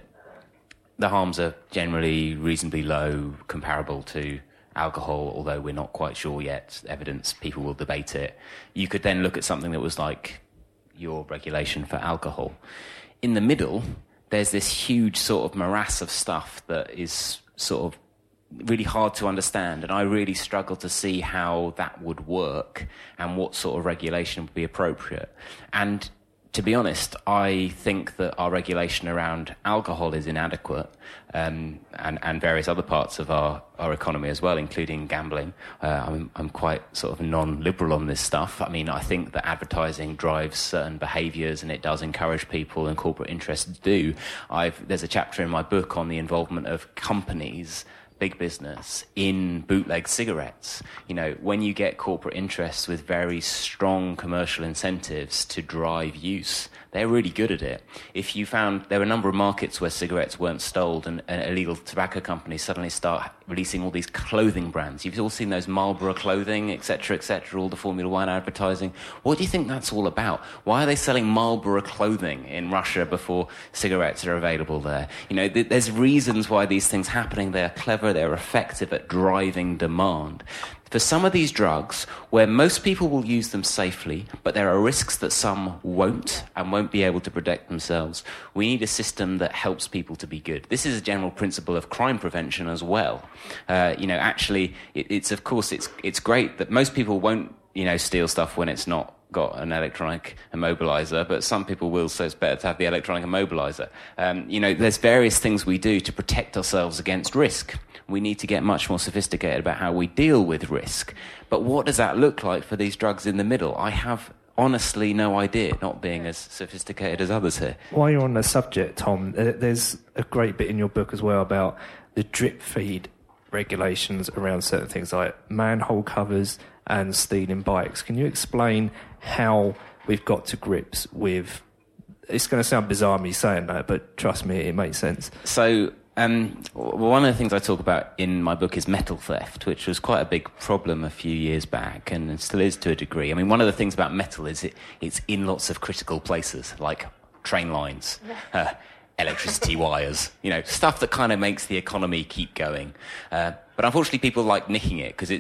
the harms are generally reasonably low, comparable to alcohol, although we're not quite sure yet. Evidence, people will debate it. You could then look at something that was like your regulation for alcohol. In the middle, there's this huge sort of morass of stuff that is sort of really hard to understand, and I really struggle to see how that would work and what sort of regulation would be appropriate. And to be honest, I think that our regulation around alcohol is inadequate, um, and, and various other parts of our, our economy as well, including gambling. Uh, I'm, I'm quite sort of non-liberal on this stuff. I mean, I think that advertising drives certain behaviours, and it does encourage people and corporate interests to do. I've, there's a chapter in my book on the involvement of companies, big business, in bootleg cigarettes. You know, when you get corporate interests with very strong commercial incentives to drive use, they're really good at it. If you found there were a number of markets where cigarettes weren't stole, and, and illegal tobacco companies suddenly start releasing all these clothing brands. You've all seen those Marlboro clothing, et cetera, et cetera, all the Formula One advertising. What do you think that's all about? Why are they selling Marlboro clothing in Russia before cigarettes are available there? You know, th- there's reasons why these things are happening. They're clever, they're effective at driving demand. For some of these drugs, where most people will use them safely, but there are risks that some won't and won't be able to protect themselves, we need a system that helps people to be good. This is a general principle of crime prevention as well. Uh, you know, actually, it, it's of course, it's it's great that most people won't, you know, steal stuff when it's not got an electronic immobilizer, but some people will, so it's better to have the electronic immobilizer. Um, you know, there's various things we do to protect ourselves against risk. We need to get much more sophisticated about how we deal with risk. But what does that look like for these drugs in the middle? I have honestly no idea, not being as sophisticated as others here. While you're on the subject, Tom, there's a great bit in your book as well about the drip feed regulations around certain things like manhole covers and stealing bikes. Can you explain how we've got to grips with... It's going to sound bizarre me saying that, but trust me, it makes sense. So... Um, one of the things I talk about in my book is metal theft, which was quite a big problem a few years back, and it still is to a degree. I mean, one of the things about metal is it, it's in lots of critical places, like train lines, uh, electricity wires, you know, stuff that kind of makes the economy keep going. Uh, but unfortunately, people like nicking it because it's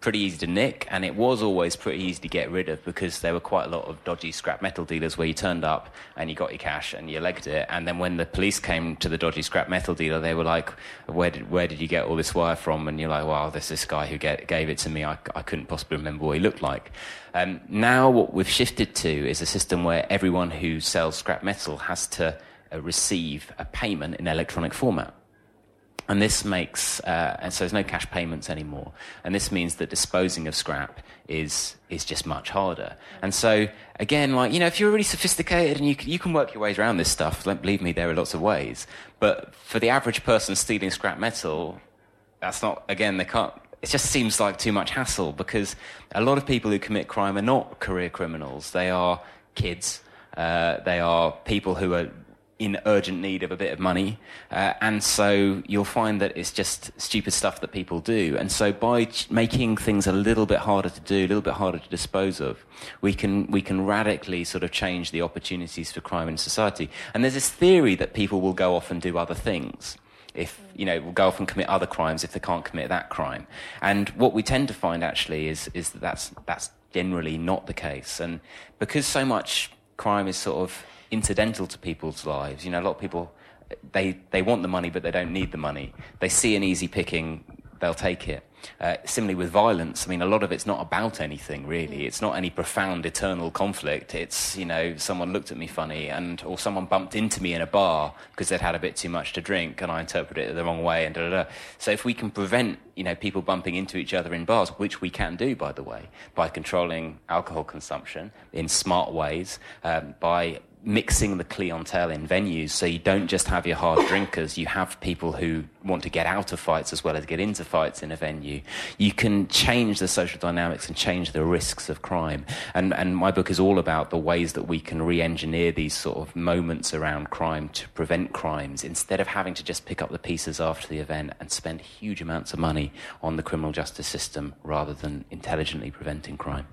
pretty easy to nick, and it was always pretty easy to get rid of because there were quite a lot of dodgy scrap metal dealers where you turned up and you got your cash and you legged it, and then when the police came to the dodgy scrap metal dealer, they were like, where did where did you get all this wire from? And you're like, well, there's this guy who get, gave it to me. I, I couldn't possibly remember what he looked like. Um, now what we've shifted to is a system where everyone who sells scrap metal has to uh, receive a payment in electronic format. And this makes, uh, and so there's no cash payments anymore. And this means that disposing of scrap is is just much harder. And so, again, like, you know, if you're really sophisticated and you can, you can work your ways around this stuff, don't believe me, there are lots of ways. But for the average person stealing scrap metal, that's not, again, they can't, it just seems like too much hassle because a lot of people who commit crime are not career criminals. They are kids. Uh, they are people who are in urgent need of a bit of money, uh, and so you'll find that it's just stupid stuff that people do. And so by ch- making things a little bit harder to do, a little bit harder to dispose of, we can we can radically sort of change the opportunities for crime in society. And there's this theory that people will go off and do other things. If, you know, will go off and commit other crimes if they can't commit that crime. And what we tend to find actually is is that that's that's generally not the case. And because so much crime is sort of incidental to people's lives. You know, a lot of people, they they want the money, but they don't need the money. They see an easy picking, they'll take it. Uh, similarly with violence, I mean, a lot of it's not about anything, really. It's not any profound, eternal conflict. It's, you know, someone looked at me funny, and or someone bumped into me in a bar because they'd had a bit too much to drink, and I interpreted it the wrong way, and da da da. So if we can prevent, you know, people bumping into each other in bars, which we can do, by the way, by controlling alcohol consumption in smart ways, um, by mixing the clientele in venues, so you don't just have your hard drinkers, you have people who want to get out of fights as well as get into fights in a venue. You can change the social dynamics and change the risks of crime. And and my book is all about the ways that we can re-engineer these sort of moments around crime to prevent crimes, instead of having to just pick up the pieces after the event and spend huge amounts of money on the criminal justice system rather than intelligently preventing crime.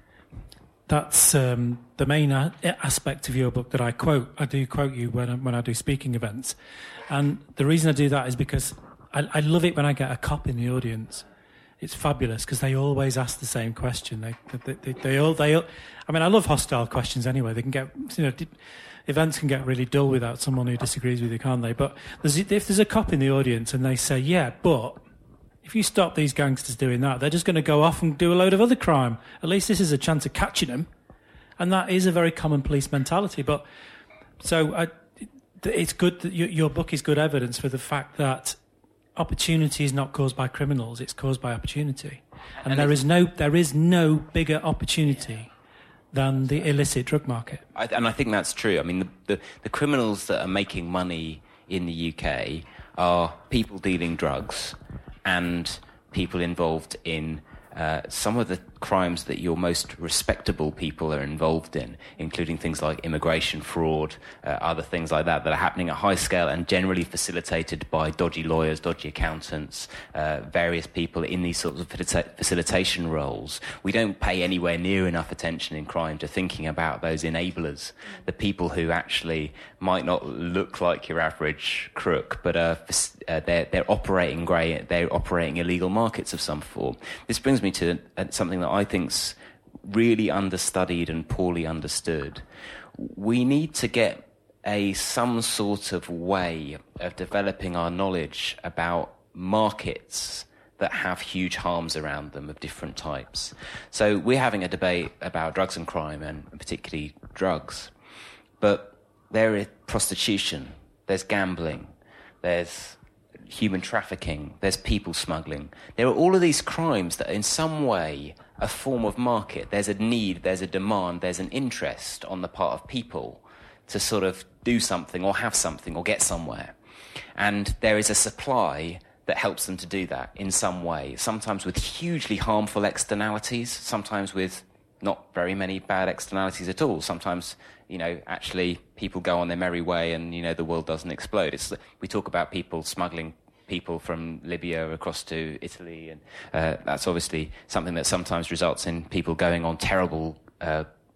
That's um, the main a- aspect of your book that I quote. I do quote you when I, when I do speaking events. And the reason I do that is because I, I love it when I get a cop in the audience. It's fabulous because they always ask the same question. They, they, they, they all, they all, I mean, I love hostile questions anyway. They can get, you know, events can get really dull without someone who disagrees with you, can't they? But there's, if there's a cop in the audience and they say, yeah, but if you stop these gangsters doing that, they're just going to go off and do a load of other crime. At least this is a chance of catching them. And that is a very common police mentality. But so I, it's good that you, your book is good evidence for the fact that opportunity is not caused by criminals; it's caused by opportunity. And, and there is no there is no bigger opportunity than the illicit drug market. I, and I think that's true. I mean, the, the the criminals that are making money in the U K are people dealing drugs and people involved in uh, some of the crimes that your most respectable people are involved in, including things like immigration fraud, uh, other things like that that are happening at high scale and generally facilitated by dodgy lawyers, dodgy accountants, uh, various people in these sorts of facilita- facilitation roles. We don't pay anywhere near enough attention in crime to thinking about those enablers, the people who actually might not look like your average crook, but uh, uh, they're, they're operating grey, they're operating illegal markets of some form. This brings me to uh, something that I think's really understudied and poorly understood. We need to get a some sort of way of developing our knowledge about markets that have huge harms around them of different types. So we're having a debate about drugs and crime, and particularly drugs, but there is prostitution, there's gambling, there's human trafficking, there's people smuggling. There are all of these crimes that are in some way a form of market. There's a need, there's a demand, there's an interest on the part of people to sort of do something or have something or get somewhere. And there is a supply that helps them to do that in some way, sometimes with hugely harmful externalities, sometimes with not very many bad externalities at all. Sometimes, you know, actually people go on their merry way and, you know, the world doesn't explode. It's, we talk about people smuggling people from Libya across to Italy, and uh, that's obviously something that sometimes results in people going on terrible uh,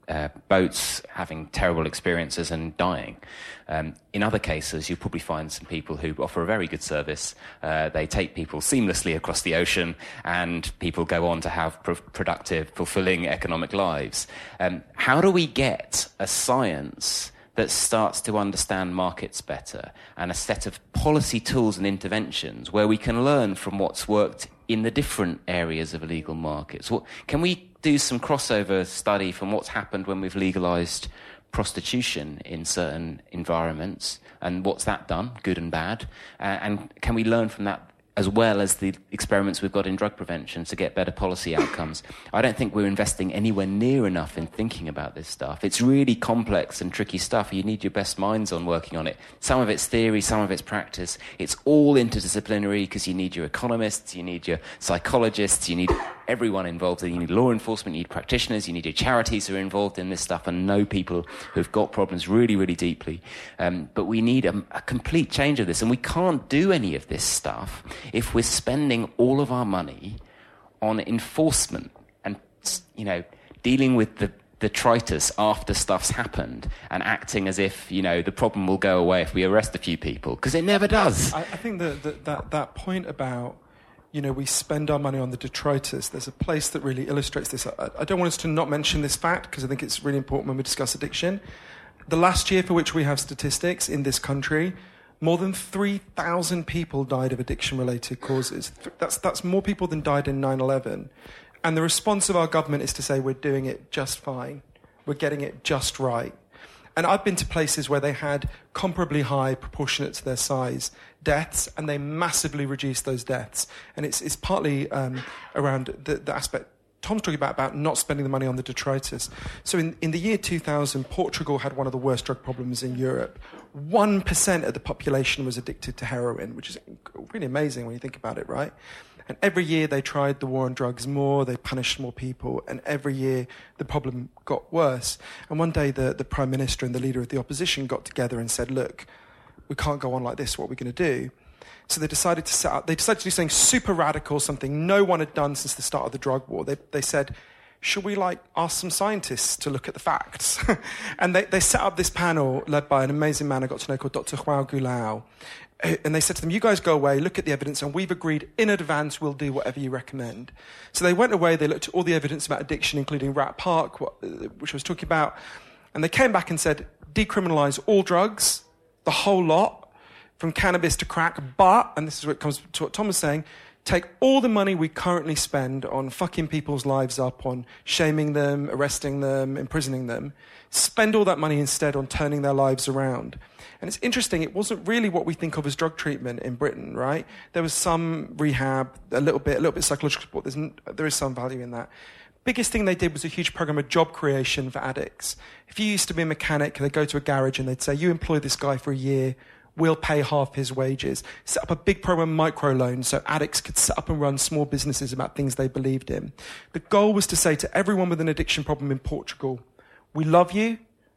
uh, boats having terrible experiences and dying. Um, in other cases, you'll probably find some people who offer a very good service. Uh, they take people seamlessly across the ocean, and people go on to have pro- productive, fulfilling economic lives. Um, how do we get a science that starts to understand markets better, and a set of policy tools and interventions where we can learn from what's worked in the different areas of illegal markets? What, can we do some crossover study from what's happened when we've legalised prostitution in certain environments, and what's that done, good and bad? Uh, and can we learn from that as well as the experiments we've got in drug prevention to get better policy outcomes? I don't think we're investing anywhere near enough in thinking about this stuff. It's really complex and tricky stuff. You need your best minds on working on it. Some of it's theory, some of it's practice. It's all interdisciplinary because you need your economists, you need your psychologists, you need everyone involved. You need law enforcement, you need practitioners, you need your charities who are involved in this stuff and know people who've got problems really, really deeply. Um, but we need a, a complete change of this, and we can't do any of this stuff if we're spending all of our money on enforcement and, you know, dealing with the detritus after stuff's happened and acting as if, you know, the problem will go away if we arrest a few people, because it never does. I, I think that, that that that point about, you know, we spend our money on the detritus, there's a place that really illustrates this. I, I don't want us to not mention this fact because I think it's really important when we discuss addiction. The last year for which we have statistics in this country, more than three thousand people died of addiction-related causes. That's, that's more people than died in nine eleven. And the response of our government is to say we're doing it just fine. We're getting it just right. And I've been to places where they had comparably high, proportionate to their size, deaths, and they massively reduced those deaths. And it's, it's partly um, around the, the aspect Tom's talking about, about not spending the money on the detritus. So in, in the year two thousand, Portugal had one of the worst drug problems in Europe. one percent of the population was addicted to heroin, which is really amazing when you think about it, right? And every year they tried the war on drugs more, they punished more people, and every year the problem got worse. And one day the, the Prime Minister and the leader of the opposition got together and said, look, we can't go on like this, what are we going to do? So they decided to set up, they decided to do something super radical, something no one had done since the start of the drug war. They, they said, should we like ask some scientists to look at the facts? And they, they set up this panel led by an amazing man I got to know called Doctor João Goulão. And they said to them, you guys go away, look at the evidence, and we've agreed in advance we'll do whatever you recommend. So they went away, they looked at all the evidence about addiction, including Rat Park, what, which I was talking about, and they came back and said, decriminalise all drugs, the whole lot, from cannabis to crack, but, and this is what comes to what Tom was saying, take all the money we currently spend on fucking people's lives up, on shaming them, arresting them, imprisoning them, spend all that money instead on turning their lives around. And it's interesting, it wasn't really what we think of as drug treatment in Britain, right? There was some rehab, a little bit, a little bit psychological support. There's, there is some value in that. Biggest thing they did was a huge program of job creation for addicts. If you used to be a mechanic, they'd go to a garage and they'd say, you employ this guy for a year, we'll pay half his wages. Set up a big program of microloans so addicts could set up and run small businesses about things they believed in. The goal was to say to everyone with an addiction problem in Portugal, we love you,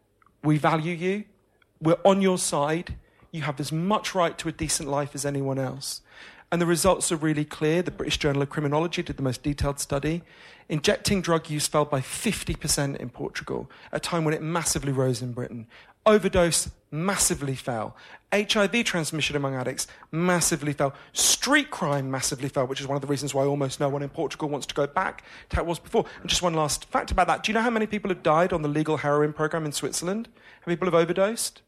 we value you, we're on your side, you have as much right to a decent life as anyone else. And the results are really clear. The British Journal of Criminology did the most detailed study. Injecting drug use fell by fifty percent in Portugal, at a time when it massively rose in Britain. Overdose massively fell. H I V transmission among addicts massively fell. Street crime massively fell, which is one of the reasons why almost no one in Portugal wants to go back to how it was before. And just one last fact about that. Do you know how many people have died on the legal heroin program in Switzerland? How many people have overdosed?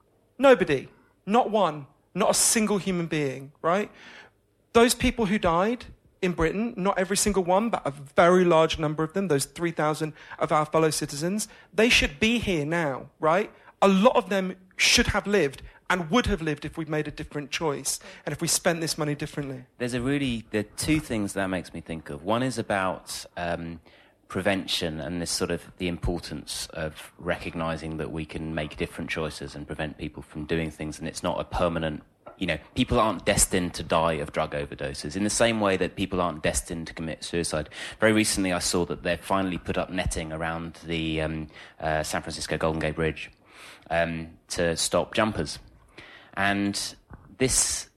Nobody. Not one. Not a single human being, right? Those people who died in Britain, not every single one, but a very large number of them, those three thousand of our fellow citizens, they should be here now, right? A lot of them should have lived and would have lived if we'd made a different choice and if we spent this money differently. There's a really, there are two things that makes me think of. One is about um, prevention and this sort of the importance of recognising that we can make different choices and prevent people from doing things, and it's not a permanent, you know, people aren't destined to die of drug overdoses in the same way that people aren't destined to commit suicide. Very recently I saw that they've finally put up netting around the um, uh, San Francisco Golden Gate Bridge um, to stop jumpers. And this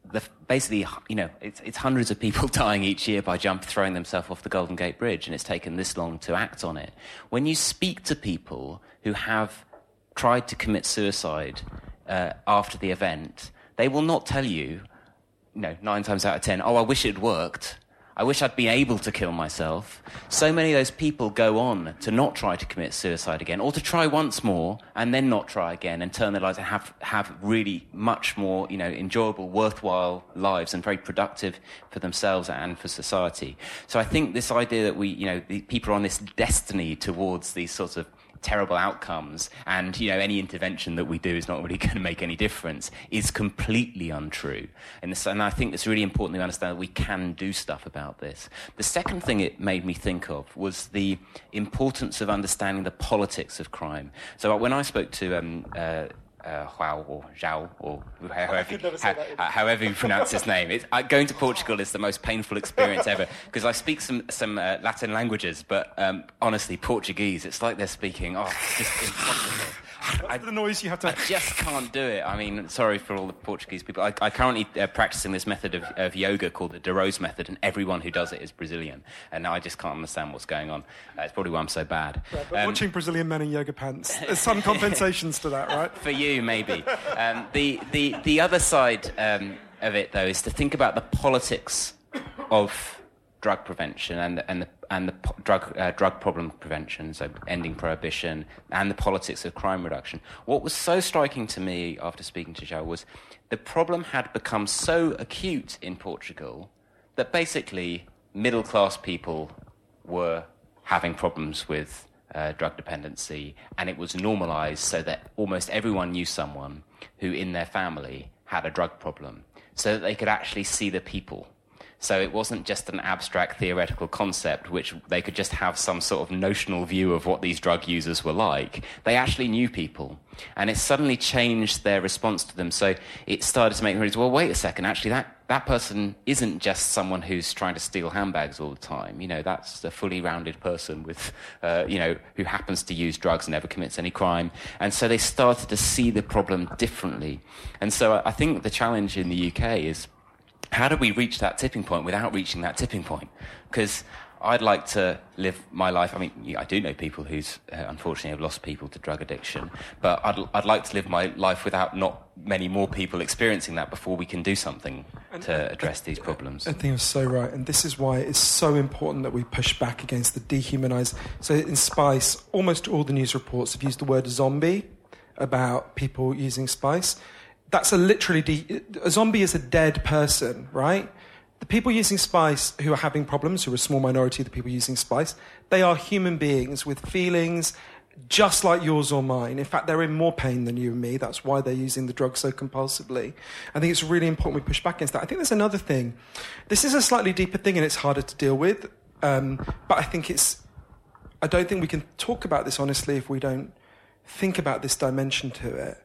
the, basically, you know, it's, it's hundreds of people dying each year by jump throwing themselves off the Golden Gate Bridge, and it's taken this long to act on it. When you speak to people who have tried to commit suicide uh, after the event, they will not tell you, you know, nine times out of ten, oh, I wish it had worked. I wish I'd been able to kill myself. So many of those people go on to not try to commit suicide again, or to try once more and then not try again and turn their lives and have, have really much more, you know, enjoyable, worthwhile lives and very productive for themselves and for society. So I think this idea that we, you know, the people are on this destiny towards these sorts of terrible outcomes, and, you know, any intervention that we do is not really going to make any difference, is completely untrue. And, this, and I think it's really important to understand that we can do stuff about this. The second thing it made me think of was the importance of understanding the politics of crime. So when I spoke to um, uh, Uh, João or João or however, how, however you pronounce his name. It's, uh, going to Portugal is the most painful experience ever, because I speak some some uh, Latin languages, but um, honestly, Portuguese, it's like they're speaking. Oh, it's just impossible. I, the noise you have to. I just can't do it. I mean, sorry for all the Portuguese people. I, I currently uh, practicing this method of, of yoga called the De Rose method, and everyone who does it is Brazilian, and I just can't understand what's going on. Uh, it's probably why I'm so bad. Right, but um, watching Brazilian men in yoga pants, there's some compensations to that, right? For you, maybe. Um, the the the other side um, of it, though, is to think about the politics of drug prevention and the, and the and the po- drug uh, drug problem prevention, so ending prohibition, and the politics of crime reduction. What was so striking to me after speaking to João was the problem had become so acute in Portugal that basically middle class people were having problems with uh, drug dependency, and it was normalised so that almost everyone knew someone who in their family had a drug problem, so that they could actually see the people. So it wasn't just an abstract theoretical concept which they could just have some sort of notional view of what these drug users were like. They actually knew people, and it suddenly changed their response to them. So it started to make them realize, well, wait a second, actually that, that person isn't just someone who's trying to steal handbags all the time. You know, that's a fully rounded person with, uh, you know, who happens to use drugs and never commits any crime. And so they started to see the problem differently. And so I think the challenge in the U K is, how do we reach that tipping point without reaching that tipping point? Because I'd like to live my life. I mean, I do know people who's uh, unfortunately have lost people to drug addiction, but I'd, I'd like to live my life without not many more people experiencing that before we can do something to address these problems. I think you're so right, and this is why it's so important that we push back against the dehumanised. So in Spice, almost all the news reports have used the word zombie about people using Spice. That's a literally... De- a zombie is a dead person, right? The people using Spice who are having problems, who are a small minority of the people using Spice, they are human beings with feelings just like yours or mine. In fact, they're in more pain than you and me. That's why they're using the drug so compulsively. I think it's really important we push back against that. I think there's another thing. This is a slightly deeper thing and it's harder to deal with. Um, but I think it's... I don't think we can talk about this honestly if we don't think about this dimension to it.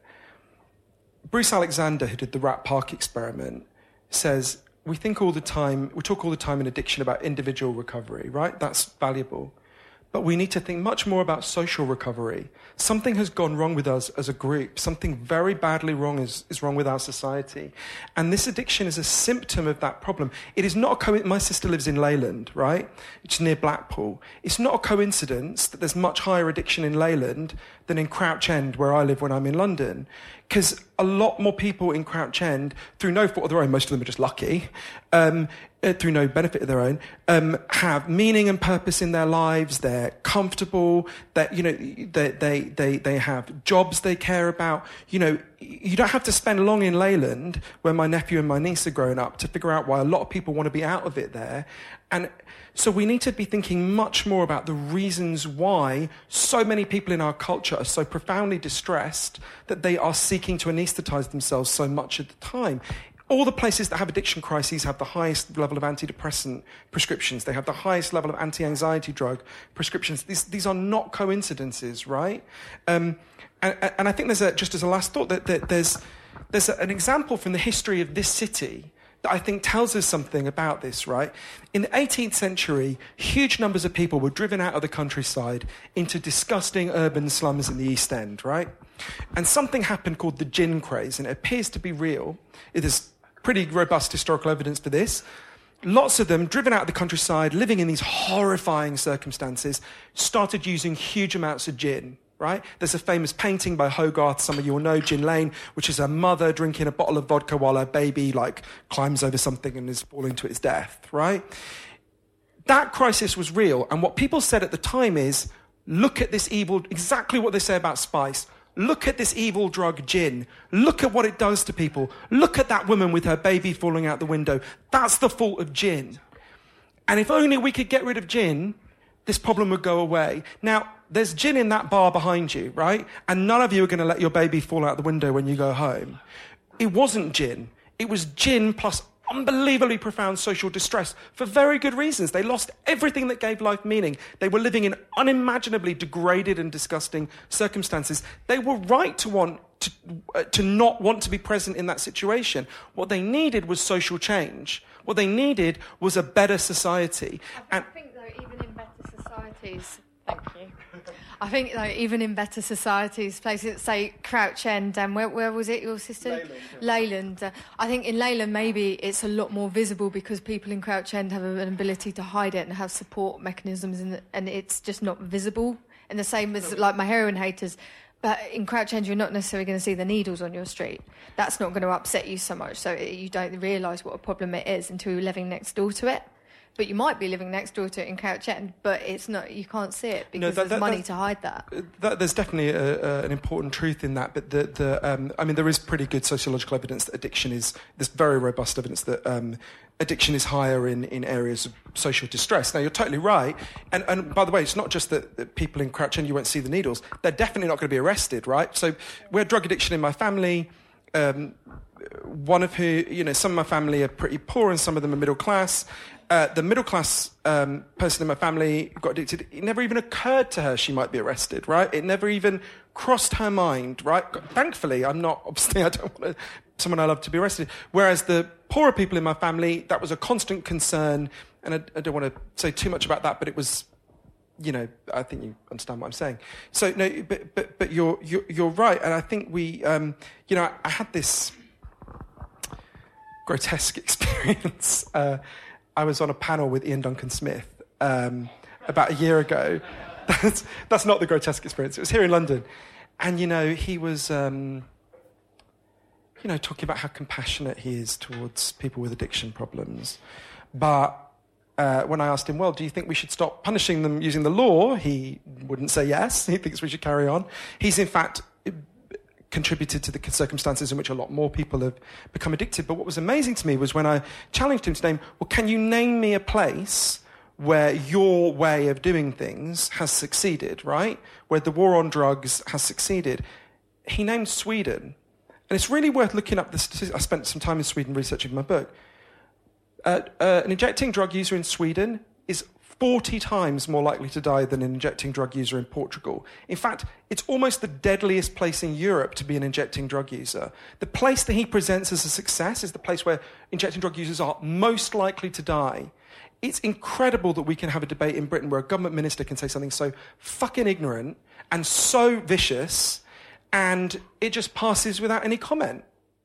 Bruce Alexander, who did the Rat Park experiment, says, we think all the time, we talk all the time in addiction about individual recovery, right? That's valuable. But we need to think much more about social recovery. Something has gone wrong with us as a group. Something very badly wrong is, is wrong with our society. And this addiction is a symptom of that problem. It is not a coincidence. My sister lives in Leyland, right? It's near Blackpool. It's not a coincidence that there's much higher addiction in Leyland than in Crouch End, where I live when I'm in London. Because a lot more people in Crouch End, through no fault of their own, most of them are just lucky, um, uh, through no benefit of their own, um, have meaning and purpose in their lives. They're comfortable. That you know, they they they they have jobs they care about. You know, you don't have to spend long in Leyland, where my nephew and my niece are growing up, to figure out why a lot of people want to be out of it there. And so we need to be thinking much more about the reasons why so many people in our culture are so profoundly distressed that they are seeking to anaesthetise themselves so much at the time. All the places that have addiction crises have the highest level of antidepressant prescriptions. They have the highest level of anti-anxiety drug prescriptions. These, these are not coincidences, right? Um, and, and I think there's a, just as a last thought, that, that there's, there's a, an example from the history of this city that I think tells us something about this, right? In the eighteenth century, huge numbers of people were driven out of the countryside into disgusting urban slums in the East End, right? And something happened called the gin craze, and it appears to be real. It is pretty robust historical evidence for this. Lots of them, driven out of the countryside, living in these horrifying circumstances, started using huge amounts of gin, right? There's a famous painting by Hogarth, some of you will know, Gin Lane, which is a mother drinking a bottle of vodka while her baby, like, climbs over something and is falling to its death, right? That crisis was real, and what people said at the time is, look at this evil, exactly what they say about spice. Look at this evil drug, gin. Look at what it does to people. Look at that woman with her baby falling out the window. That's the fault of gin. And if only we could get rid of gin, this problem would go away. Now, there's gin in that bar behind you, right? And none of you are going to let your baby fall out the window when you go home. It wasn't gin. It was gin plus unbelievably profound social distress for very good reasons. They lost everything that gave life meaning. They were living in unimaginably degraded and disgusting circumstances. They were right to want to, uh, to not want to be present in that situation. What they needed was social change. What they needed was a better society. I think, though, even in better societies... Thank you. I think, though, even in better societies, places, say, Crouch End, and where, where was it, your sister? Leyland. Leyland. Uh, I think in Leyland, maybe it's a lot more visible because people in Crouch End have an ability to hide it and have support mechanisms, in the, and it's just not visible. And the same as, like, my heroin haters. But in Crouch End, you're not necessarily going to see the needles on your street. That's not going to upset you so much, so you don't realise what a problem it is until you're living next door to it. But you might be living next door to it in Crouch End, but it's not. You can't see it because no, that, there's that, money to hide that. that there's definitely a, a, an important truth in that. But the, the um, I mean, there is pretty good sociological evidence that addiction is. There's very robust evidence that um, addiction is higher in, in areas of social distress. Now, you're totally right. And, and by the way, it's not just that, that people in Crouch End, you won't see the needles. They're definitely not going to be arrested, right? So we had drug addiction in my family. Um, one of who, you know, some of my family are pretty poor and some of them are middle class. Uh, the middle-class um, person in my family got addicted. It never even occurred to her she might be arrested, right? It never even crossed her mind, right? Thankfully, I'm not, obviously, I don't want to, someone I love to be arrested. Whereas the poorer people in my family, that was a constant concern, and I, I don't want to say too much about that, but it was, you know, I think you understand what I'm saying. So, no, but but, but you're, you're, you're right, and I think we, um, you know, I, I had this grotesque experience. Uh, I was on a panel with Ian Duncan Smith um, about a year ago. That's, that's not the grotesque experience. It was here in London. And, you know, he was, um, you know, talking about how compassionate he is towards people with addiction problems. But uh, when I asked him, well, do you think we should stop punishing them using the law? He wouldn't say yes. He thinks we should carry on. He's, in fact, contributed to the circumstances in which a lot more people have become addicted. But what was amazing to me was when I challenged him to name, well, can you name me a place where your way of doing things has succeeded, right? Where the war on drugs has succeeded. He named Sweden. And it's really worth looking up the statistics. I spent some time in Sweden researching my book. Uh, uh, an injecting drug user in Sweden is forty times more likely to die than an injecting drug user in Portugal. In fact, it's almost the deadliest place in Europe to be an injecting drug user. The place that he presents as a success is the place where injecting drug users are most likely to die. It's incredible that we can have a debate in Britain where a government minister can say something so fucking ignorant and so vicious, and it just passes without any comment.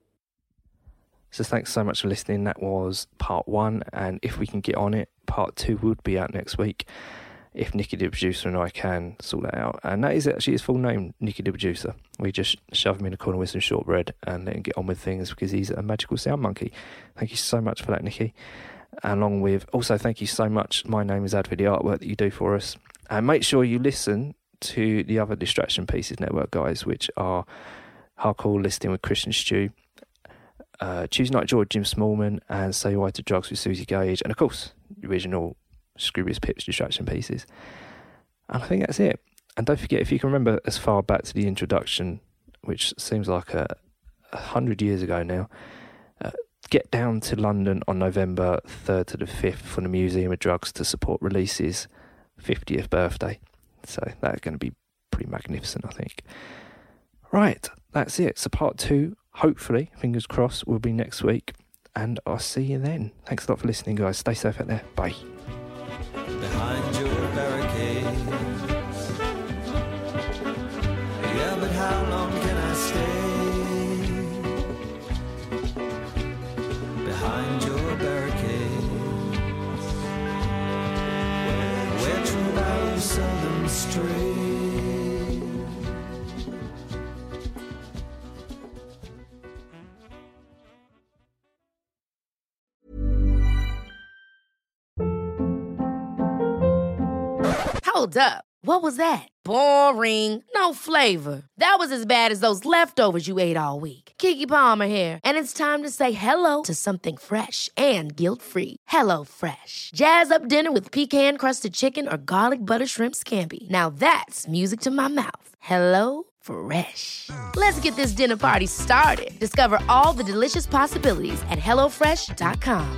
So thanks so much for listening. That was part one, and if we can get on it, part two would be out next week, if Nicky the producer and I can sort that out. And that is actually his full name, Nicky the producer. We just shove him in a corner with some shortbread and let him get on with things because he's a magical sound monkey. Thank you so much for that, Nicky. Along with, also thank you so much, My Name is Ad, for the artwork that you do for us. And make sure you listen to the other Distraction Pieces Network guys, which are Hardcore Listening with Christian Stew, Uh, Tuesday Night George, Jim Smallman, and Say Why to Drugs with Susie Gage, and of course, the original Scroobius Pip's Distraction Pieces. And I think that's it. And don't forget, if you can remember as far back to the introduction, which seems like a, a hundred years ago now, uh, get down to London on November third to the fifth for the Museum of Drugs to support Release's fiftieth birthday. So that's going to be pretty magnificent, I think. Right, that's it. So part two, hopefully, fingers crossed, will be next week. And I'll see you then. Thanks a lot for listening, guys. Stay safe out there. Bye. Behind your barricade. Yeah, but how long can I stay? stray. Hold up. What was that? Boring. No flavor. That was as bad as those leftovers you ate all week. Keke Palmer here, and it's time to say hello to something fresh and guilt-free. Hello Fresh. Jazz up dinner with pecan-crusted chicken or garlic butter shrimp scampi. Now that's music to my mouth. Hello Fresh. Let's get this dinner party started. Discover all the delicious possibilities at hello fresh dot com.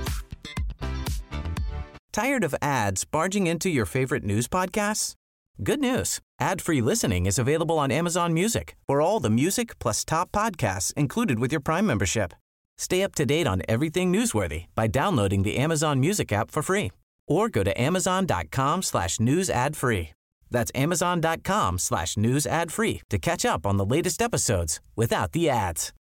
Tired of ads barging into your favorite news podcasts? Good news. Ad-free listening is available on Amazon Music for all the music plus top podcasts included with your Prime membership. Stay up to date on everything newsworthy by downloading the Amazon Music app for free or go to amazon.com slash news ad free. That's amazon.com slash news ad free to catch up on the latest episodes without the ads.